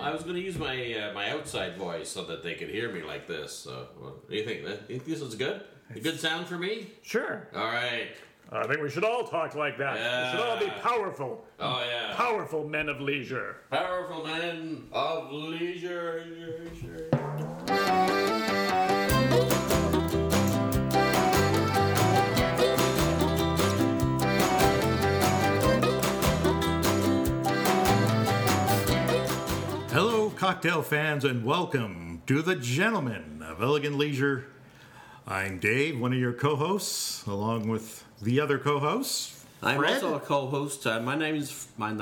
I was going to use my my outside voice so that they could hear me like this. So, what do you think? You think this is good? A good sound for me? Sure. All right. I think we should all talk like that. Yeah. We should all be powerful. Oh, yeah. Powerful men of leisure. Powerful men of leisure. Hello, cocktail fans, and welcome to the Gentlemen of Elegant Leisure. I'm Dave, one of your co-hosts, along with the other co-hosts. I'm Fred. also a co-host. My name is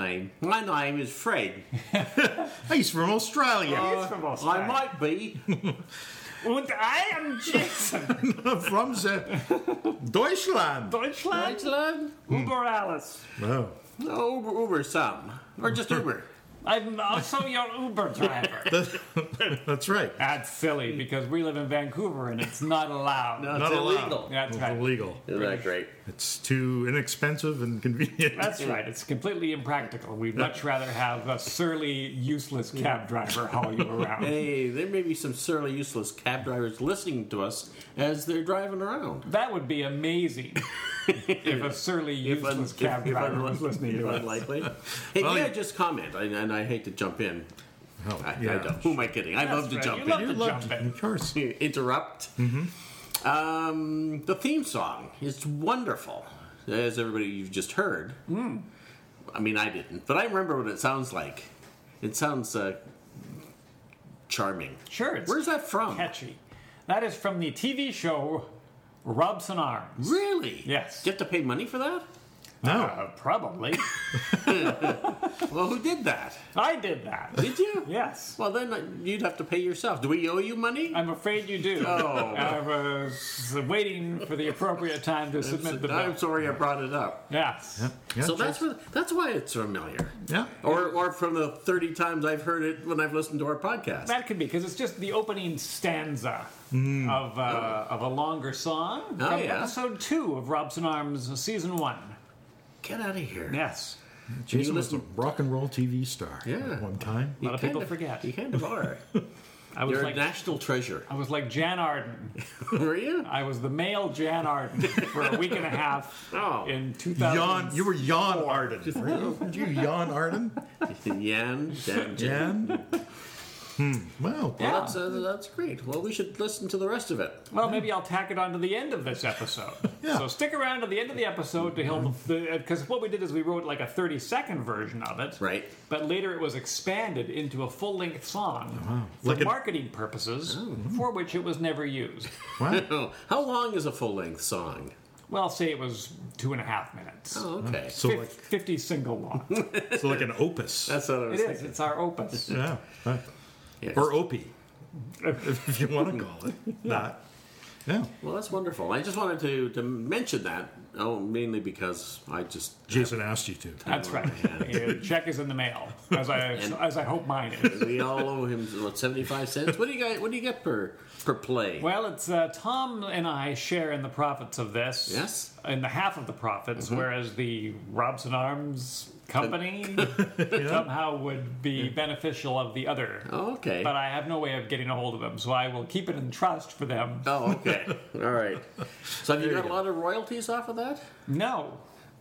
Fred. He's from Australia. He's from Australia. I might be. And I am Jason. From Deutschland. Deutschland. Deutschland? Uber Alice. Oh. No, Uber some. Or just Uber. I'm also your Uber driver. That's right. That's silly because we live in Vancouver and it's not allowed. No, Not it's allowed. illegal. That's It's right. illegal. Isn't that great? It's too inexpensive and convenient. That's right. It's completely impractical. We'd much rather have a surly, useless cab driver haul you around. Hey, there may be some surly, useless cab drivers listening to us as they're driving around. That would be amazing if a surly, useless cab driver was listening to us. Unlikely. Hey, Well, may I you- just comment? And I hate to jump in. Oh, I yeah. don't. Who am I kidding? I love to right. jump You love in. to love jump in. Of course. Interrupt. The theme song is wonderful, as everybody you've just heard. I mean, I didn't, but I remember what it sounds like. It sounds charming. Sure, it's Where's that from? catchy. That is from the TV show Robson Arms. Really? Yes. Do you have to pay money for that? No. Probably. Well, who did that? I did that. Did you? Yes. Well, then you'd have to pay yourself. Do we owe you money? I'm afraid you do. Oh. I was waiting for the appropriate time to submit the bill. I'm sorry I brought it up. Yes. Yeah, So that's why it's familiar. yeah. Or from the 30 times I've heard it when I've listened to our podcast. That could be because it's just the opening stanza of a longer song Oh, from yeah. episode 2 of Robson Arms season 1. Get out of here. Yes. Jason was a listen- rock and roll TV star Yeah. at one time. A lot of people forget. You kind of are. I was You're like a national treasure. I was like Jan Arden. Were you? I was the male Jan Arden for a week and a half Oh. in 2000. You were Jan Arden. Weren't you Jan Arden? Yan. Jan? Wow. Yeah. Well, that's great. Well, we should listen to the rest of it. Well, maybe I'll tack it on to the end of this episode. Yeah. So stick around to the end of the episode to hear because what we did is we wrote like a 30-second version of it. Right. But later it was expanded into a full-length song for Like a- marketing purposes, for which it was never used. Wow. How long is a full-length song? Well, say it was 2.5 minutes. Oh, okay. So like 50 single long. so like an opus. That's what I was It is. thinking. It's our opus. Yeah. Right. Yes. Or Opie, if you want to call it that. Yeah. Well, that's wonderful. I just wanted to mention that, mainly because I just... Jason asked you to. That's right. Your check is in the mail, as I hope mine is. We all owe him, what, 75 cents? What do you get per play? Well, it's Tom and I share in the profits of this. Yes. In the half of the profits, whereas the Robson Arms company somehow would be beneficial of the other. Oh, okay. But I have no way of getting a hold of them, so I will keep it in trust for them. Oh, okay. All right. So have you got a lot of royalties off of that? No.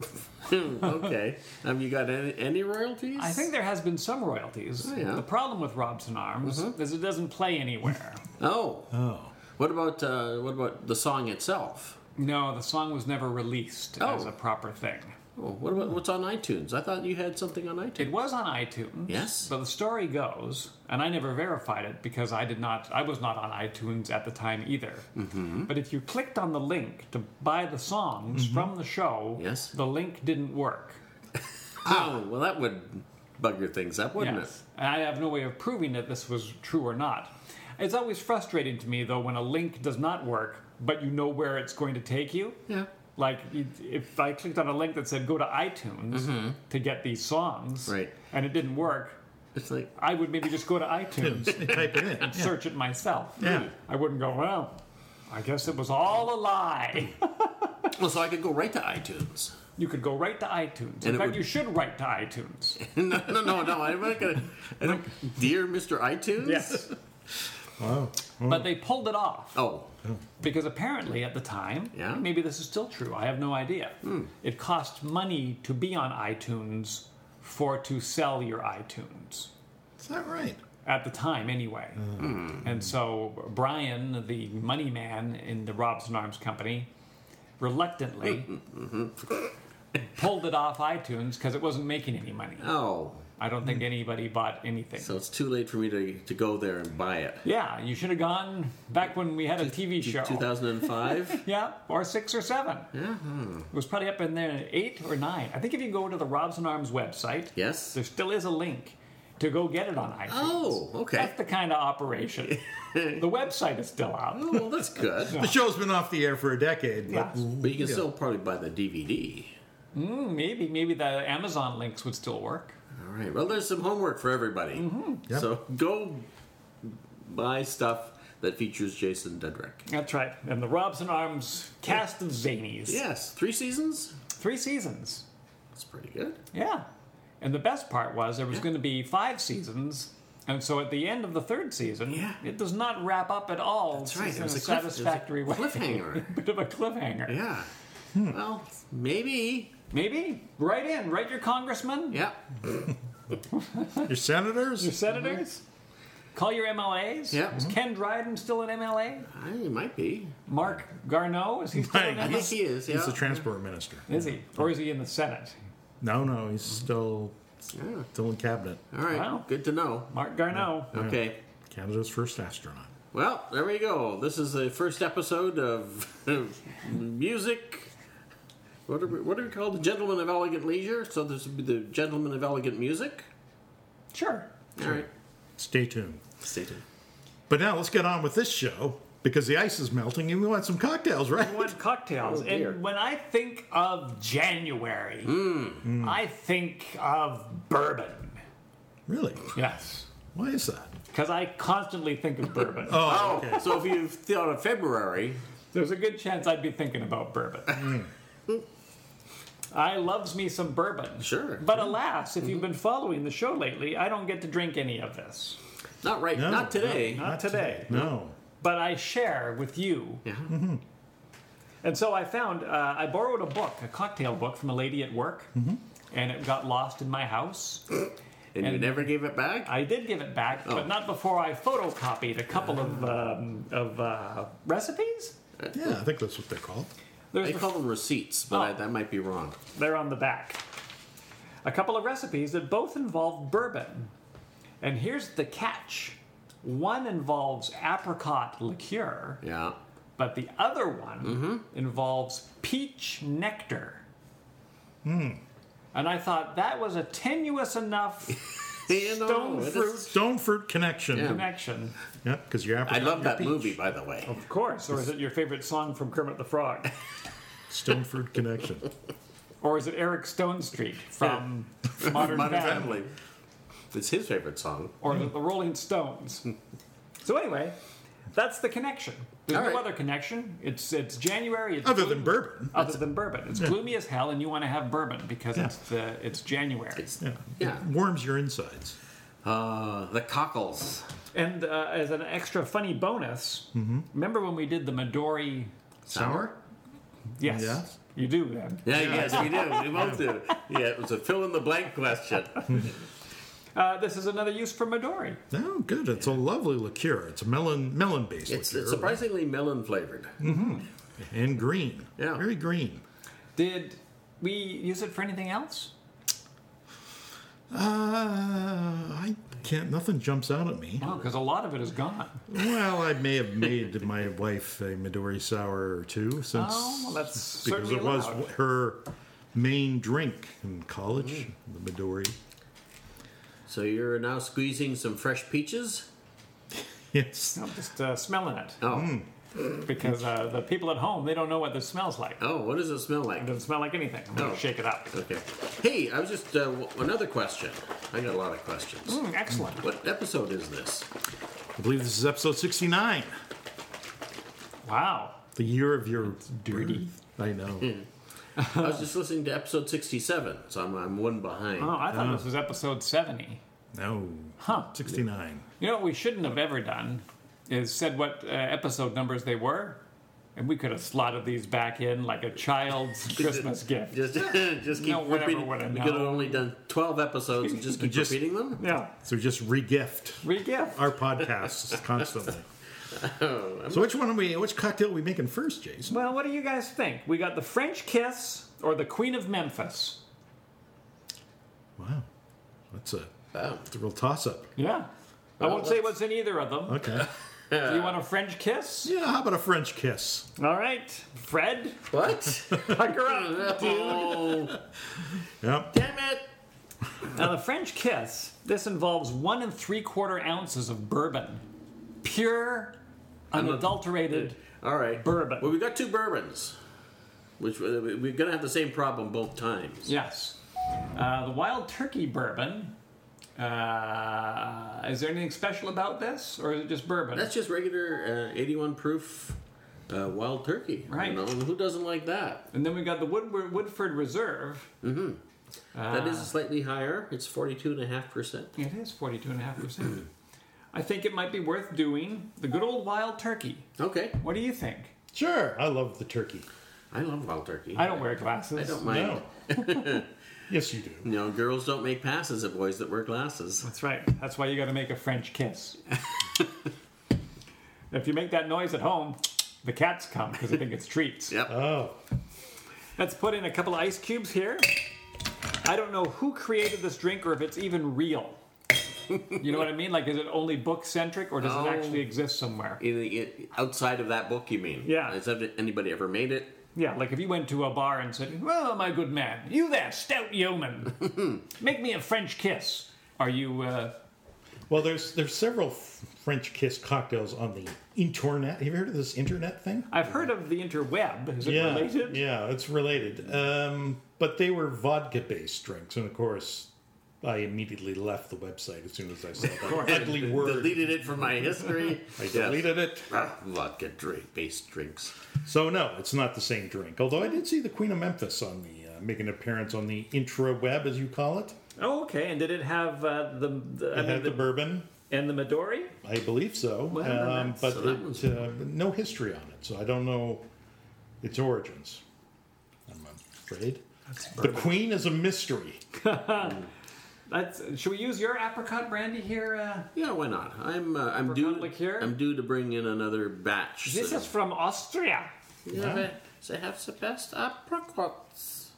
Okay. Have you got any royalties? I think there has been some royalties. Oh, yeah. The problem with Robson Arms is it doesn't play anywhere. Oh. Oh. What about the song itself? No, the song was never released as a proper thing. Oh, what about what's on iTunes? I thought you had something on iTunes. It was on iTunes. Yes. But the story goes, and I never verified it because I was not on iTunes at the time either. Mm-hmm. But if you clicked on the link to buy the songs from the show, Yes. the link didn't work. Oh, well, that would bugger things up, wouldn't Yes. And I have no way of proving that this was true or not. It's always frustrating to me, though, when a link does not work, but you know where it's going to take you. it? Yeah. Like, if I clicked on a link that said go to iTunes to get these songs, Right. and it didn't work, It's like, I would maybe just go to iTunes Type it in. and search it myself. Yeah. I wouldn't go, well, I guess it was all a lie. well, so I could go right to iTunes. You could go right to iTunes. And In it fact, would- you should write to iTunes. no. I'm not gonna. Dear Mr. iTunes. Yes. Wow. But they pulled it off. Oh. Because apparently at the time, Yeah. maybe this is still true, I have no idea. It cost money to be on iTunes to sell your iTunes. Is that right? At the time, anyway. And so Brian, the money man in the Robson Arms Company, reluctantly pulled it off iTunes because it wasn't making any money. Oh. I don't think anybody bought anything. So it's too late for me to go there and buy it. Yeah, you should have gone back when we had a TV show. 2005. Yeah, or 6 or 7. Yeah. It was probably up in there 8 or 9. I think if you go to the Robson Arms website, Yes. there still is a link to go get it on iTunes. Oh, okay. That's the kind of operation. The website is still out. Oh, well, that's good. The show's been off the air for a decade, but Yeah. But you can still probably buy the DVD. Maybe the Amazon links would still work. All right. Well, there's some homework for everybody. Yep. So go buy stuff that features Jason Dedrick. That's right. And the Robson Arms cast of zanies. Yes. 3 seasons? 3 seasons. That's pretty good. Yeah. And the best part was there was going to be 5 seasons. And so at the end of the 3rd season, Yeah. it does not wrap up at all. That's right. In It was a a satisfactory way. cliffhanger. Bit of a cliffhanger. Yeah. Well, maybe. Maybe. Write your congressman, Yeah. your senators? your senators. Call your MLAs. Yeah. Is Ken Dryden still an MLA? He might be. Mark Garneau, is he still an Right. I MLA? think he is. Yeah. He's the transport minister. Is he? Or is he in the Senate? No, he's still Yeah. in cabinet. All right. Wow. Good to know. Mark Garneau. Okay. Canada's first astronaut. Well, there we go. This is the first episode of music. What do we call the Gentlemen of Elegant Leisure? So this would be the Gentlemen of Elegant Music. Sure. All right. Stay tuned. Stay tuned. But now let's get on with this show because the ice is melting and we want some cocktails, right? I want cocktails. Oh, dear. And when I think of January, I think of bourbon. Really? Yes. Why is that? Because I constantly think of bourbon. Oh, okay. So if you thought of February, There's a good chance I'd be thinking about bourbon. I loves me some bourbon. Sure. But alas, if you've been following the show lately, I don't get to drink any of this. not right, No, not today. Not today. No. But I share with you. Yeah. And so I found, I borrowed a book, a cocktail book from a lady at work, and it got lost in my house. And you And- never gave it back? I did give it back, but not before I photocopied a couple of recipes. Yeah, I think that's what they're called. There's They the call them receipts, but Oh. that might be wrong. They're on the back. A couple of recipes that both involve bourbon. And here's the catch. One involves apricot liqueur, Yeah. but the other one involves peach nectar. And I thought that was a tenuous enough You know, stone it is- fruit Stone fruit connection. Yeah. connection. Yeah, because you're I love that movie, by the way. Of course. Or is it your favorite song from Kermit the Frog? Stone fruit connection. Or is it Eric Stone Street from Modern Family? It's his favorite song. Or is it the Rolling Stones? So anyway, that's the connection. There's All no right. other connection. It's January. It's Other than bourbon. Other than bourbon. It's gloomy as hell, and you want to have bourbon because it's January. It's, Yeah. yeah. It warms your insides. The cockles. And as an extra funny bonus, remember when we did the Midori? Sour? Yes, Yes. you do then. Yeah, yes, we did. We both did. Yeah, it was a fill in the blank question. This is another use for Midori. Oh, good. It's a lovely liqueur. It's a melon-based It's liqueur. surprisingly melon flavored. And green. Yeah. Very green. Did we use it for anything else? I can't. Nothing jumps out at me. No, because a lot of it is gone. Well, I may have made my wife a Midori sour or two since Oh, well, that's because certainly it was allowed. her main drink in college. The Midori. So you're now squeezing some fresh peaches? Yes. I'm just smelling it Oh. because the people at home, they don't know what this smells like. Oh, what does it smell It like? doesn't smell like anything. I'm going Oh. to shake it up. Okay. Hey, I was just, another question. I got a lot of questions. Excellent. What episode is this? I believe this is episode 69. Wow. The year of your dirty. birth. I know. I was just listening to episode 67, so I'm one behind. Oh, I thought this was episode 70. No. Huh. 69. You know what we shouldn't have ever done is said what episode numbers they were, and we could have slotted these back in like a child's Christmas gift. Just keep No one ever repeating. would've We could have known. only done 12 episodes and just keep repeating them. Yeah, So just re-gift re-gift. our podcasts constantly. So which cocktail are we making first, Jason? Well, what do you guys think? We got the French Kiss or the Queen of Memphis? Wow. That's a real toss-up. Yeah. I won't say what's in either of them. Okay. Do you want a French kiss? Yeah, how about a French kiss? All right. Fred, What? pucker up, dude. Oh, Yep. damn it! Now, the French kiss, this involves 1 3/4 ounces of bourbon. Pure, unadulterated All right. bourbon. Well, we got 2 bourbons, which we're gonna have the same problem both times. Yes. The Wild Turkey bourbon. Is there anything special about this, or is it just bourbon? That's just regular 81 proof wild turkey. Right. You know, and who doesn't like that? And then we got the Woodford Reserve. That is slightly higher. It's 42.5%. It is 42.5%. I think it might be worth doing the good old Wild Turkey. Okay. What do you think? Sure. I love the turkey. I love wild turkey. I don't wear glasses. I don't mind. No. Yes, you do. You know, girls don't make passes at boys that wear glasses. That's right. That's why you got to make a French kiss. If you make that noise at home, the cats come because they think it's treats. Yep. Oh. Let's put in a couple of ice cubes here. I don't know who created this drink or if it's even real. You know what I mean? Like, is it only book-centric or does it actually exist somewhere? Outside of that book, you mean? Yeah. Has anybody ever made it? Yeah, like if you went to a bar and said, "Well, my good man, you there, stout yeoman, make me a French kiss." Are you, Well, there's several French kiss cocktails on the internet. Have you heard of this internet thing? I've heard of the interweb. Is it related? Yeah, it's related. But they were vodka-based drinks, and of course, I immediately left the website as soon as I saw that ugly word. Deleted it from my history. I deleted it. Vodka based drinks. So no, it's not the same drink. Although I did see the Queen of Memphis on the make an appearance on the intraweb, as you call it. Oh, okay. And did it have the It had the bourbon. and the Midori? I believe so. Well, then But so that one's- no history on it, so I don't know its origins. I'm afraid. The Queen is a mystery. Should we use your apricot brandy here? Yeah, why not? I'm liqueur? due to bring in another batch. This is from Austria. Yeah, they have the best apricots.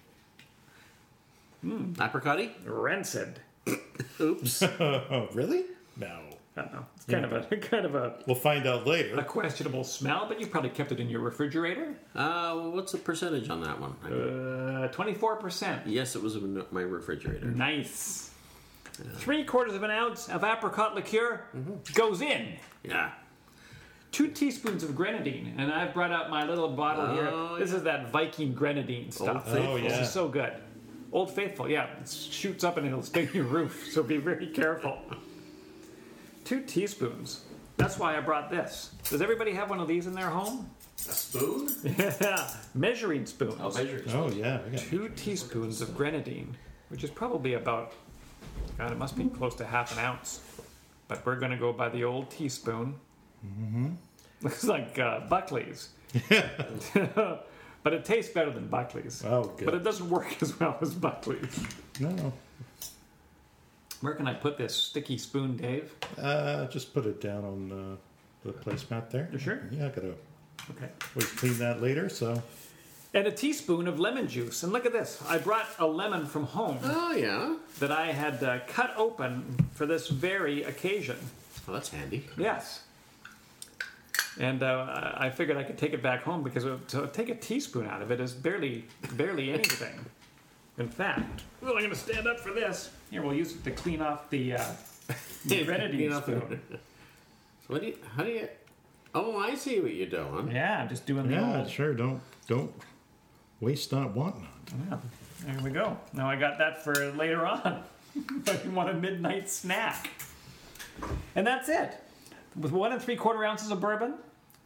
Apricot-y? Rancid. Oops. Oh, really? No. I don't know. It's kind of a We'll find out later. questionable smell, but you probably kept it in your refrigerator. Well, what's the percentage on that one? 24%. Yes, it was in my refrigerator. Nice. 3/4 of an ounce of apricot liqueur goes in. Yeah. 2 teaspoons of grenadine, and I've brought out my little bottle here. Oh, This is that Viking grenadine stuff. Faithful. Oh, yeah. This is so good. Old Faithful, yeah. It shoots up and it'll sting your roof, so be very careful. 2 teaspoons. That's why I brought this. Does everybody have one of these in their home? A spoon? Yeah. Measuring spoons. I'll measure it. Oh, yeah. I got 2 teaspoons of grenadine, which is probably about, God, it must be close to half an ounce. But we're going to go by the old teaspoon. Mm-hmm. Looks like Buckley's. But it tastes better than Buckley's. Oh, good. But it doesn't work as well as Buckley's. No. Where can I put this sticky spoon, Dave? Just put it down on the placemat there. You sure? Yeah, I gotta Okay. always clean that later. So And a teaspoon of lemon juice. And look at this. I brought a lemon from home Oh, yeah. that I had cut open for this very occasion. Well, that's handy. Yes. And I figured I could take it back home because to take a teaspoon out of it is barely anything. In fact, well, I'm going to stand up for this. Here, we'll use it to clean off the grenadine spoon. So how do you... Oh, I see what you're doing. Yeah, I'm just doing the yeah, old... sure. Don't waste not, want not. Yeah, there we go. Now I got that for later on. If you want a midnight snack. And that's it. With 1 3/4 ounces of bourbon,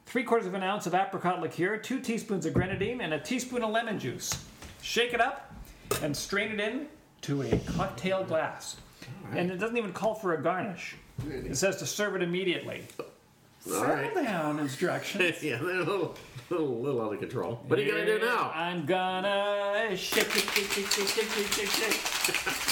3/4 of an ounce of apricot liqueur, 2 teaspoons of grenadine, and a teaspoon of lemon juice. Shake it up and strain it in to a cocktail glass. And it doesn't even call for a garnish. It says to serve it immediately. All right. Settle down instructions. Yeah, they're a little out of control. What are you going to do now? I'm gonna shake, shake, shake, shake, shake, shake, shake, shake, shake.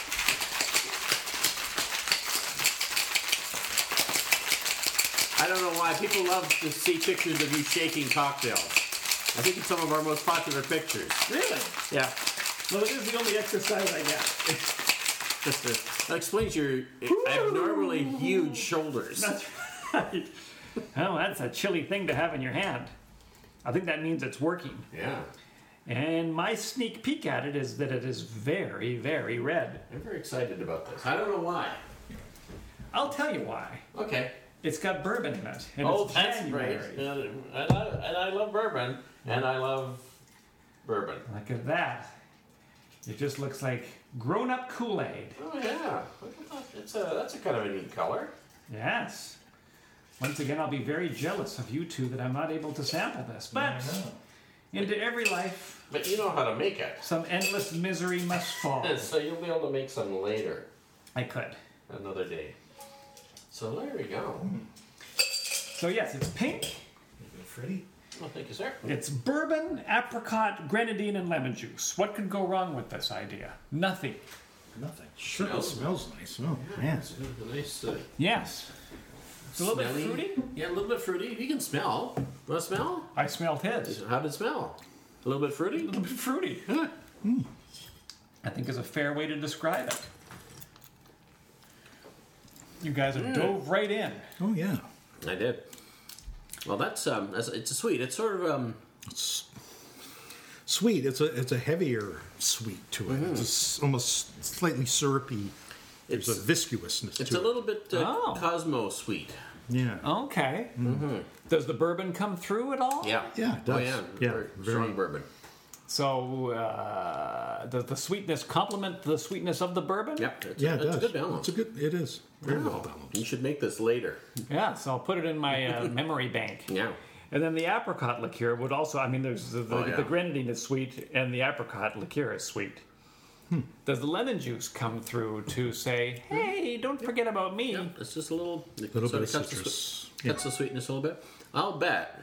I don't know why. People love to see pictures of you shaking cocktails. I think it's some of our most popular pictures. Really? Yeah. Well, it is the only exercise I get. That explains your abnormally huge shoulders. That's right. Oh, that's a chilly thing to have in your hand. I think that means it's working. Yeah. And my sneak peek at it is that it is very, very red. I'm very excited about this. I don't know why. I'll tell you why. Okay. It's got bourbon in it. And Oh, it's that's January. great. And I love bourbon. And I love bourbon. Look at that. It just looks like grown-up Kool-Aid. Oh, yeah. Look at that. That's a kind of a neat color. Yes. Once again, I'll be very jealous of you two that I'm not able to sample this. But into every life, But you know how to make it. some endless misery must fall. So you'll be able to make some later. I could. Another day. So there we go. So yes, it's pink. Freddie? Well, thank you, sir. It's bourbon, apricot, grenadine, and lemon juice. What could go wrong with this idea? Nothing. Nothing. Sure, it smells nice. Oh, man. It's a nice. Yes. It's a little bit Smelly. fruity. Yeah, a little bit fruity. You can smell. Want to smell? I smelled his. How did it smell? A little bit fruity? A little bit fruity. I think is a fair way to describe it. You guys have dove right in. Oh, yeah. I did. Well, it's a sweet. It's sort of It's sweet. It's a heavier sweet to it. It's almost slightly syrupy. There's a viscousness it's to a it. little bit Oh. Cosmo sweet. Yeah. Okay. Does the bourbon come through at all? Yeah. Yeah, it Oh does. yeah. Yeah, Very very- strong bourbon. So does the sweetness complement the sweetness of the bourbon? Yep. It's Yeah, it it's does. a good balance. It is. Very well balanced. You should make this later. Yeah, so I'll put it in my memory bank. Yeah. And then the apricot liqueur would also, I mean, there's yeah. the grenadine is sweet and the apricot liqueur is sweet. Does the lemon juice come through to say, hey, don't forget about me? Yeah. It's just a little. It Little sort bit of of cuts citrus. cuts the sweetness a little bit. I'll bet.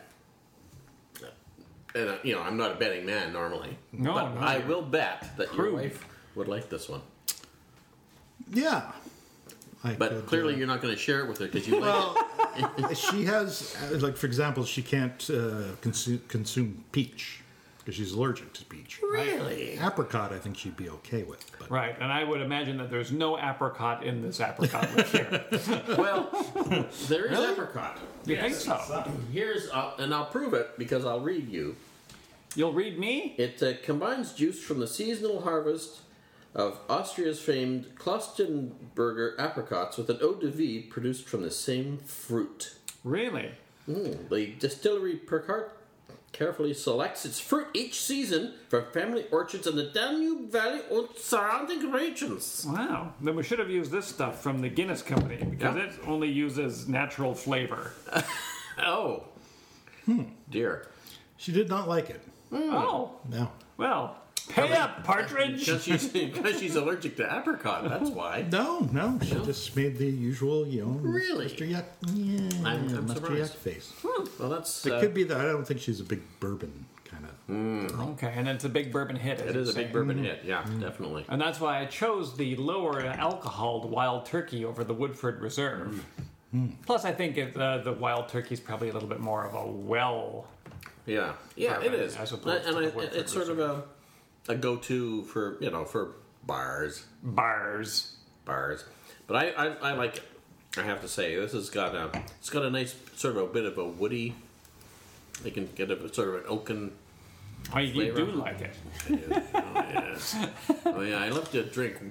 And I'm not a betting man normally. No, but no, I you're will bet that your crude. wife would like this one. Yeah. I But could, clearly, you're not going to share it with her because you like it. she has, like, for example, she can't consume peach because she's allergic to peach. Really? Apricot, I think she'd be okay with. But Right, and I would imagine that there's no apricot in this apricot liqueur. Well, there is apricot. You think so? Here's, and I'll prove it because I'll read you. You'll read me? It combines juice from the seasonal harvest of Austria's famed Klostenberger apricots with an eau de vie produced from the same fruit. Really? The distillery Percart carefully selects its fruit each season from family orchards in the Danube Valley and surrounding regions. Wow. Then we should have used this stuff from the Guinness Company because Yeah. it only uses natural flavor. Oh. Dear. she did not like it. Oh, No. well, pay up, partridge. Because she's allergic to apricot, that's why. No. She just made the usual, Really? Mr. Yuck, yeah, I'm Mr. surprised. Yuck face. Well, that's... It could be that. I don't think she's a big bourbon kind of. Okay, and it's a big bourbon hit. As It you is a say. big bourbon hit, yeah, definitely. And that's why I chose the lower alcoholed Wild Turkey over the Woodford Reserve. Plus, I think the Wild Turkey is probably a little bit more of a well. Yeah, it Bourbon, is. as opposed to the Woodford it's sort of a go-to for for bars. Bars. But I like it. I have to say, this has got a nice sort of a bit of a woody. They can get a sort of an oaken. Oh, you Flavor. do like it. Oh yeah, I love to drink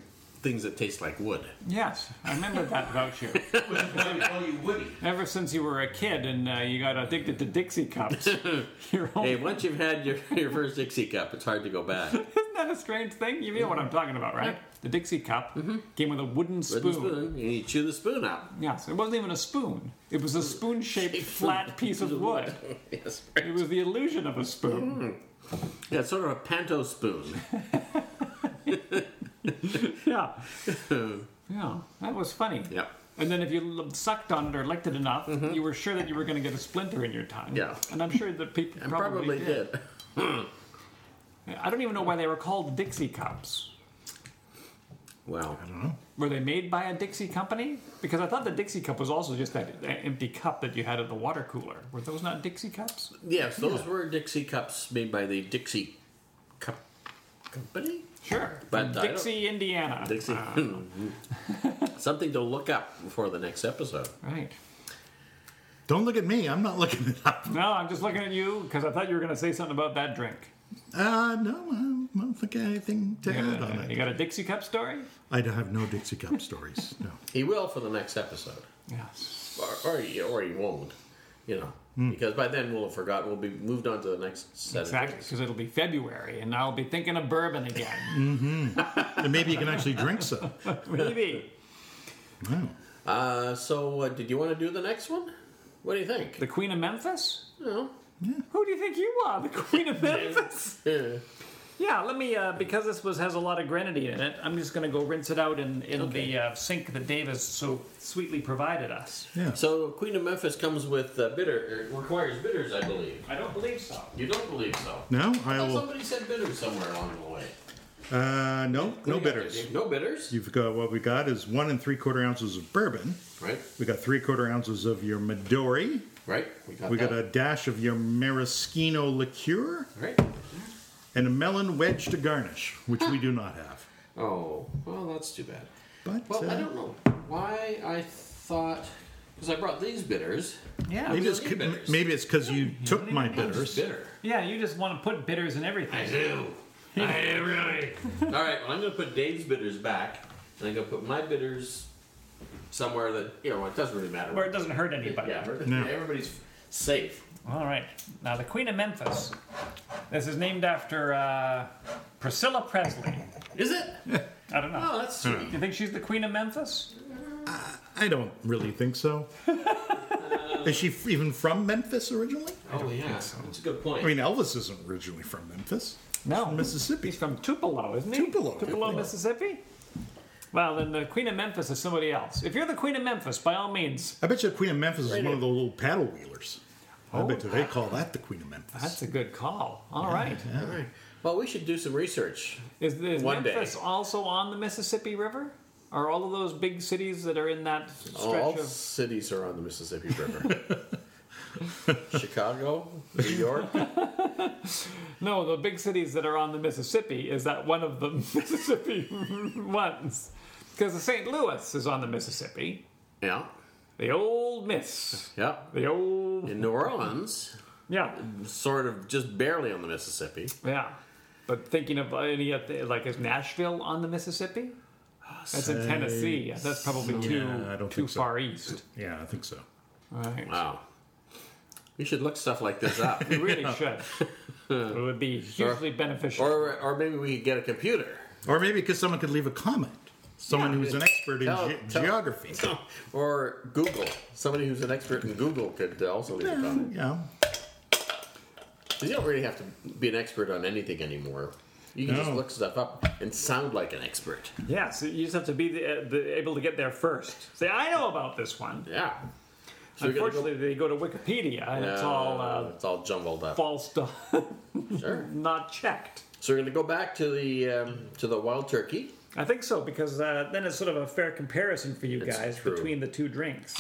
things that taste like wood. Yes, I remember that about you. They call you Woody. Ever since you were a kid and you got addicted to Dixie cups. You're Hey, once you've had your first Dixie cup, it's hard to go back. Isn't that a strange thing? You know what I'm talking about, right? The Dixie cup came with a wooden spoon. Wooden spoon, and you chew the spoon out. Yes, it wasn't even a spoon. It was a spoon-shaped flat piece of wood. Yes, right. It was the illusion of a spoon. Yeah, it's sort of a panto spoon. Yeah. Yeah, that was funny. Yeah. And then if you sucked on it or licked it enough, you were sure that you were going to get a splinter in your tongue. Yeah. And I'm sure that people And probably did. I don't even know why they were called Dixie cups. Well, I don't know. Were they made by a Dixie company? Because I thought the Dixie cup was also just that empty cup that you had at the water cooler. Were those not Dixie cups? yes, those were Dixie cups made by the Dixie Cup Company. Sure. But From I Dixie, Indiana. Dixie. Something to look up before the next episode. Right. Don't look at me. I'm not looking it up. No, I'm just looking at you because I thought you were going to say something about that drink. No, I don't think anything to add on You it. got a Dixie cup story? I have no Dixie Cup stories. No. He will for the next episode, Yes. or he won't. You know, because by then we'll have forgotten. We'll be moved on to the next set Exactly, of drinks. because it'll be February, and I'll be thinking of bourbon again. And maybe you can actually drink some. Maybe. Wow. So, did you want to do the next one? What do you think? The Queen of Memphis? No. Who do you think you are? The Queen of Memphis? Yeah. Yeah, let me, because this has a lot of grenadine in it, I'm just going to go rinse it out in Okay. the sink that Dave has so sweetly provided us. Yeah. So, Queen of Memphis comes with requires bitters, I believe. I don't believe so. You don't believe so? No, I I thought will. somebody said bitters somewhere along the way. No What do you got bitters. there, Dave? No bitters? You've got what we got is 1 3/4 ounces of bourbon. Right, We got 3/4 ounces of your Midori. right. We got that. a dash of your maraschino liqueur Right. and a melon wedge to garnish, which we do not have. Oh, well, that's too bad. But Well, I don't know why I thought, because I brought these bitters. Yeah. maybe it's don't need bitters. maybe it's because you took my I'm just bitters. bitter. Yeah, you just want to put bitters in everything. do. I do really. All right, well, I'm going to put Dave's bitters back, and I'm going to put my bitters somewhere that, it doesn't really matter. Where it doesn't hurt anybody. Yeah, No. everybody's safe. All right. Now, the Queen of Memphis. This is named after Priscilla Presley. Is it? I don't know. Oh, that's sweet. You think she's the Queen of Memphis? I don't really think so. Is she even from Memphis originally? Oh, yeah. That's a good point. I mean, Elvis isn't originally from Memphis. No. Mississippi. He's from Tupelo, isn't he? Tupelo. Mississippi? Well, then the Queen of Memphis is somebody else. If you're the Queen of Memphis, by all means, I bet you the Queen of Memphis is Right one in. of those little paddle wheelers. I Oh. bet you they call that the Queen of Memphis. that's a good call. All right. All right. Well, we should do some research. Is One day. Memphis also on the Mississippi River? Are all of those big cities that are in that stretch All of... cities are on the Mississippi River. Chicago, New York. No, the big cities that are on the Mississippi, is that one of the Mississippi ones? Because the St. Louis is on the Mississippi. Yeah, The Old Miss. yeah. The old... In New Orleans, Yeah. sort of just barely on the Mississippi. Yeah. But thinking of any of the, like, is Nashville on the Mississippi? That's in Tennessee. That's probably I don't too think so. far east. Yeah, I think so. Right. Wow. We should look stuff like this up. We really should. It would be hugely beneficial. Or maybe we could get a computer. Or maybe because someone could leave a comment. Someone Yeah. who's an expert in geography. Or Google. Somebody who's an expert in Google could also leave a comment. Yeah. 'Cause you don't really have to be an expert on anything anymore. You can just No. look stuff up and sound like an expert. Yeah, so you just have to be able to get there first. Say, I know about this one. Yeah. So we're gonna Unfortunately, they go to Wikipedia and it's all jumbled up. false stuff, Sure. not checked. So we're going to go back to the wild turkey. I think so, because then it's sort of a fair comparison for you It's guys true. between the two drinks.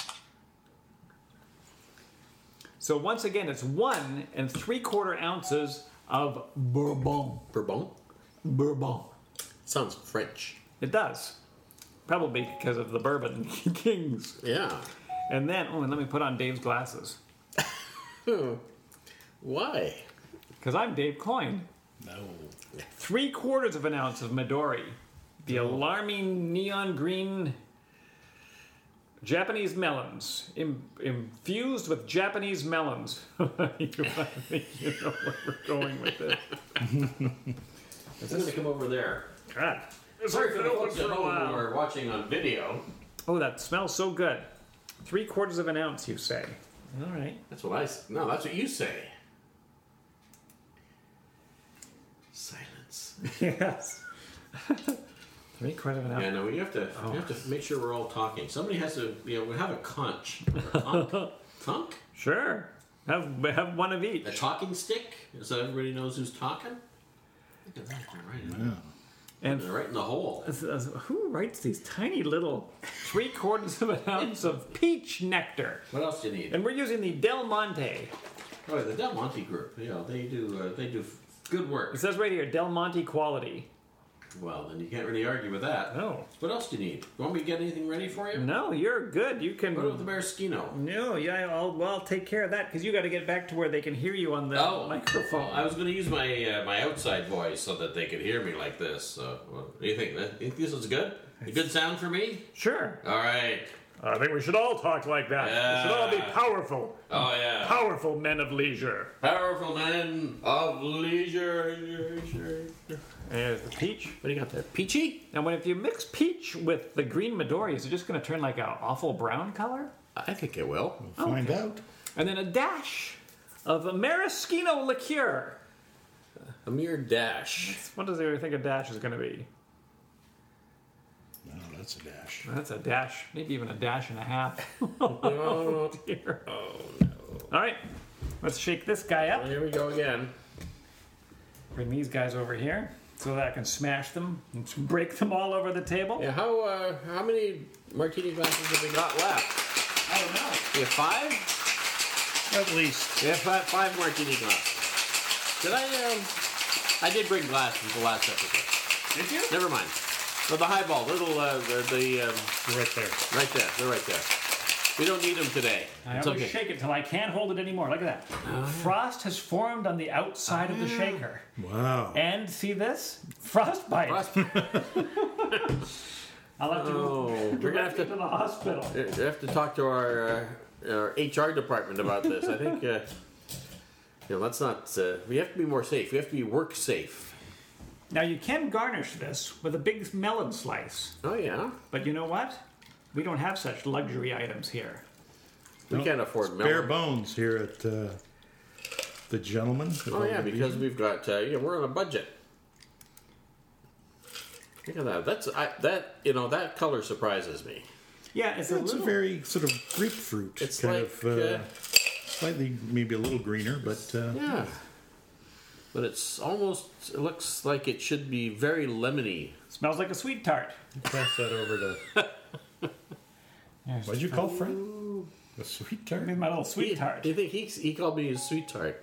So once again, it's 1 3/4 ounces of Bourbon. Bourbon. Bourbon. Sounds French. It does. Probably because of the Bourbon Kings. Yeah. And then, and let me put on Dave's glasses. Why? Because I'm Dave Coyne. No. 3/4 of an ounce of Midori. The alarming neon green Japanese melons, infused with Japanese melons. I think you know where we're going with this. It's going to come over there. God. Sorry for the folks at home who are watching on video. Oh, that smells so good. 3/4 of an ounce, you say? All right. That's what no, that's what you say. Silence. Yes. 3/4 of an ounce. Yeah, no, you have to make sure we're all talking. Somebody has to, we have a conch. Conch? Sure. Have one of each. A talking stick? So everybody knows who's talking? Look at that. They're And right in the hole. who writes these tiny little 3/4 of an ounce of peach nectar? What else do you need? And we're using the Del Monte. Oh, the Del Monte group. Yeah, they do good work. It says right here, Del Monte quality. Well, then you can't really argue with that. No. What else do you need? You want me to get anything ready for you? No, you're good. You can. What about the Maraschino? No, yeah, I'll take care of that because you got to get back to where they can hear you on the microphone. I was going to use my my outside voice so that they could hear me like this. What do you think? You think this is good? A good sound for me? Sure. All right. I think we should all talk like that. Yeah. We should all be powerful. Oh, yeah. Powerful men of leisure. Powerful men of leisure. There's the peach. What do you got there? Peachy? Now, if you mix peach with the green Midori, is it just going to turn like an awful brown color? I think it will. We'll find out. And then a dash of a maraschino liqueur. A mere dash. What does everybody think a dash is going to be? No, that's a dash. That's a dash, maybe even a dash and a half. Oh, dear. oh no. All right, let's shake this guy up. Here we go again. Bring these guys over here so that I can smash them and break them all over the table. Yeah, how many martini glasses have we got left? I don't know. We have 5? At least. We have 5 martini glasses. Did I did bring glasses the last episode. Did you? Never mind. No, the highball, little, Right there. right there. They're right there. We don't need them today. I It's always okay. shake it till I can't hold it anymore. Look at that. Frost has formed on the outside of the shaker. Wow. And see this? Frostbite. I'll have to go We're gonna have to the hospital. We have to talk to our HR department about this. I think, let's not. We have to be more safe. We have to be work safe. Now you can garnish this with a big melon slice. Oh yeah, But you know what? We don't have such luxury items here. we can't afford Bare melon. bones here at the Gentleman. Oh yeah, because we've got we're on a budget. Look at that. That color surprises me. Yeah, it's a It's a little... very sort of grapefruit. It's kind like, of slightly, maybe a little greener, but Yeah, but it's almost. It looks like it should be very lemony. Smells like a sweet tart. pass that over to. What'd you call Fred? A sweet tart? My little sweet tart. Do you think he called me a sweet tart?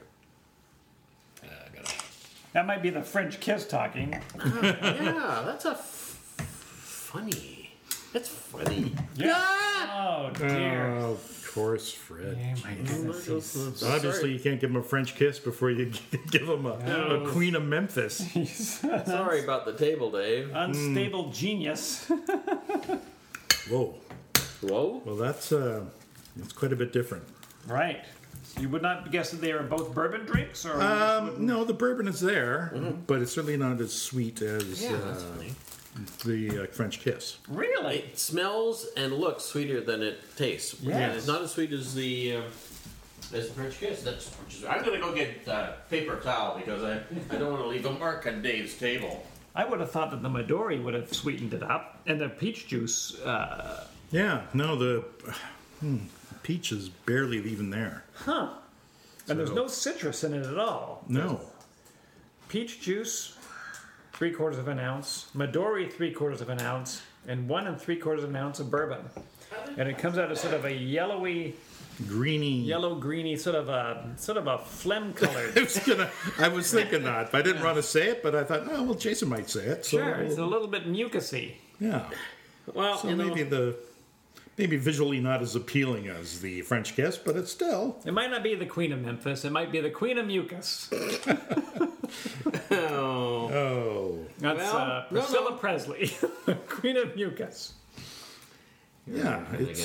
That might be the French kiss talking. Yeah, that's funny. That's funny. Yeah. Oh, dear. Oh, of course, Fred. Oh, my goodness. he's- Obviously, you can't give him a French kiss before you give him a Queen of Memphis. Sorry about the table, Dave. Unstable genius. Whoa. Whoa. Well, that's quite a bit different. Right. You would not guess that they are both bourbon drinks? Or No, the bourbon is there, but it's certainly not as sweet as That's funny. the French kiss. Really? It smells and looks sweeter than it tastes. Yes. And it's not as sweet as the French kiss. I'm going to go get paper towel because I don't want to leave a mark on Dave's table. I would have thought that the Midori would have sweetened it up. And the peach juice... Yeah, no, the peach is barely even there. And there's no citrus in it at all. No. Peach juice, 3/4 of an ounce. Midori, 3/4 of an ounce. And 1 3/4 of an ounce of bourbon. And it comes out as sort of a yellowy, Greeny. yellow-greeny, sort of a phlegm colored. I was thinking that. I didn't want to say it, but I thought, oh, well, Jason might say it. So, Sure, it's a little bit mucusy. yeah. Well, So maybe visually not as appealing as the French kiss, but it's still. It might not be the Queen of Memphis. It might be the Queen of Mucus. Oh. That's Well, no, Priscilla no. Presley, Queen of Mucus. Yeah, it's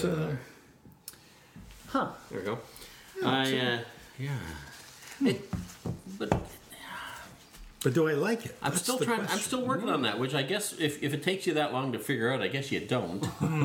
Huh. There we go. But but do I like it? I'm That's still the trying. I'm question. still working on that. Which I guess, if it takes you that long to figure out, I guess you don't.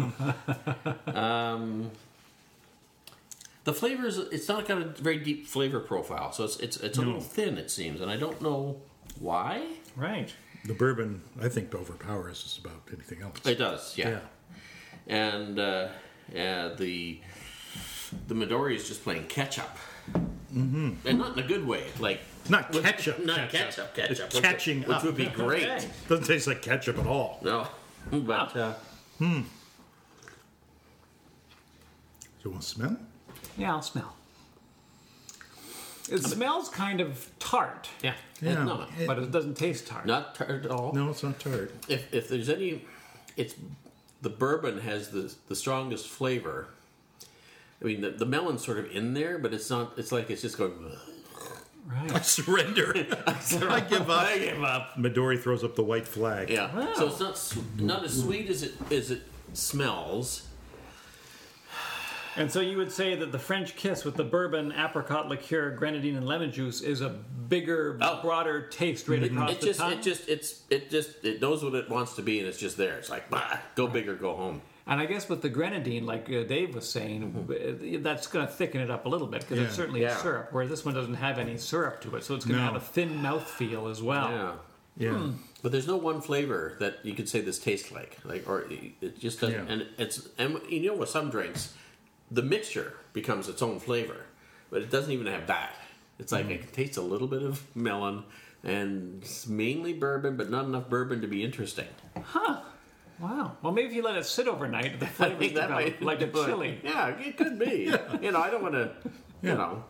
The flavors. It's not got a very deep flavor profile, so it's a little thin. It seems, and I don't know why. Right. The bourbon, I think, overpowers just about anything else. It does, yeah. Yeah. And the Midori is just plain ketchup, and not in a good way. Like Not ketchup. not ketchup. It's Which catching which up. would be great. Okay. Doesn't taste like ketchup at all. No, but Do you want to smell? Yeah, I'll smell. It smells kind of tart, yeah, Yeah. no, but it doesn't taste tart. not tart at all. No, it's not tart. If there's any, it's the bourbon has the strongest flavor. I mean, the melon's sort of in there, but it's not. It's like it's just going. I Right. surrender. I give up. I give up. Midori throws up the white flag. Yeah. Wow. So it's not as sweet as it smells. And so you would say that the French kiss with the bourbon, apricot liqueur, grenadine, and lemon juice is a bigger, broader taste right across It the just tongue. it knows what it wants to be, and it's just there. It's like, bah, go big or go home. And I guess with the grenadine, like Dave was saying, that's going to thicken it up a little bit because it's Yeah. certainly a syrup, whereas this one doesn't have any syrup to it, so it's going to No. have a thin mouthfeel as well. Yeah. Yeah. But there's no one flavor that you could say this tastes like, or it just doesn't. Yeah. And you know, with some drinks, the mixture becomes its own flavor, but it doesn't even have that. It's like it tastes a little bit of melon, and it's mainly bourbon, but not enough bourbon to be interesting. Wow. Well, maybe if you let it sit overnight, the flavors develop like a do it. chili. Yeah, it could be. You know, I don't want to. You know.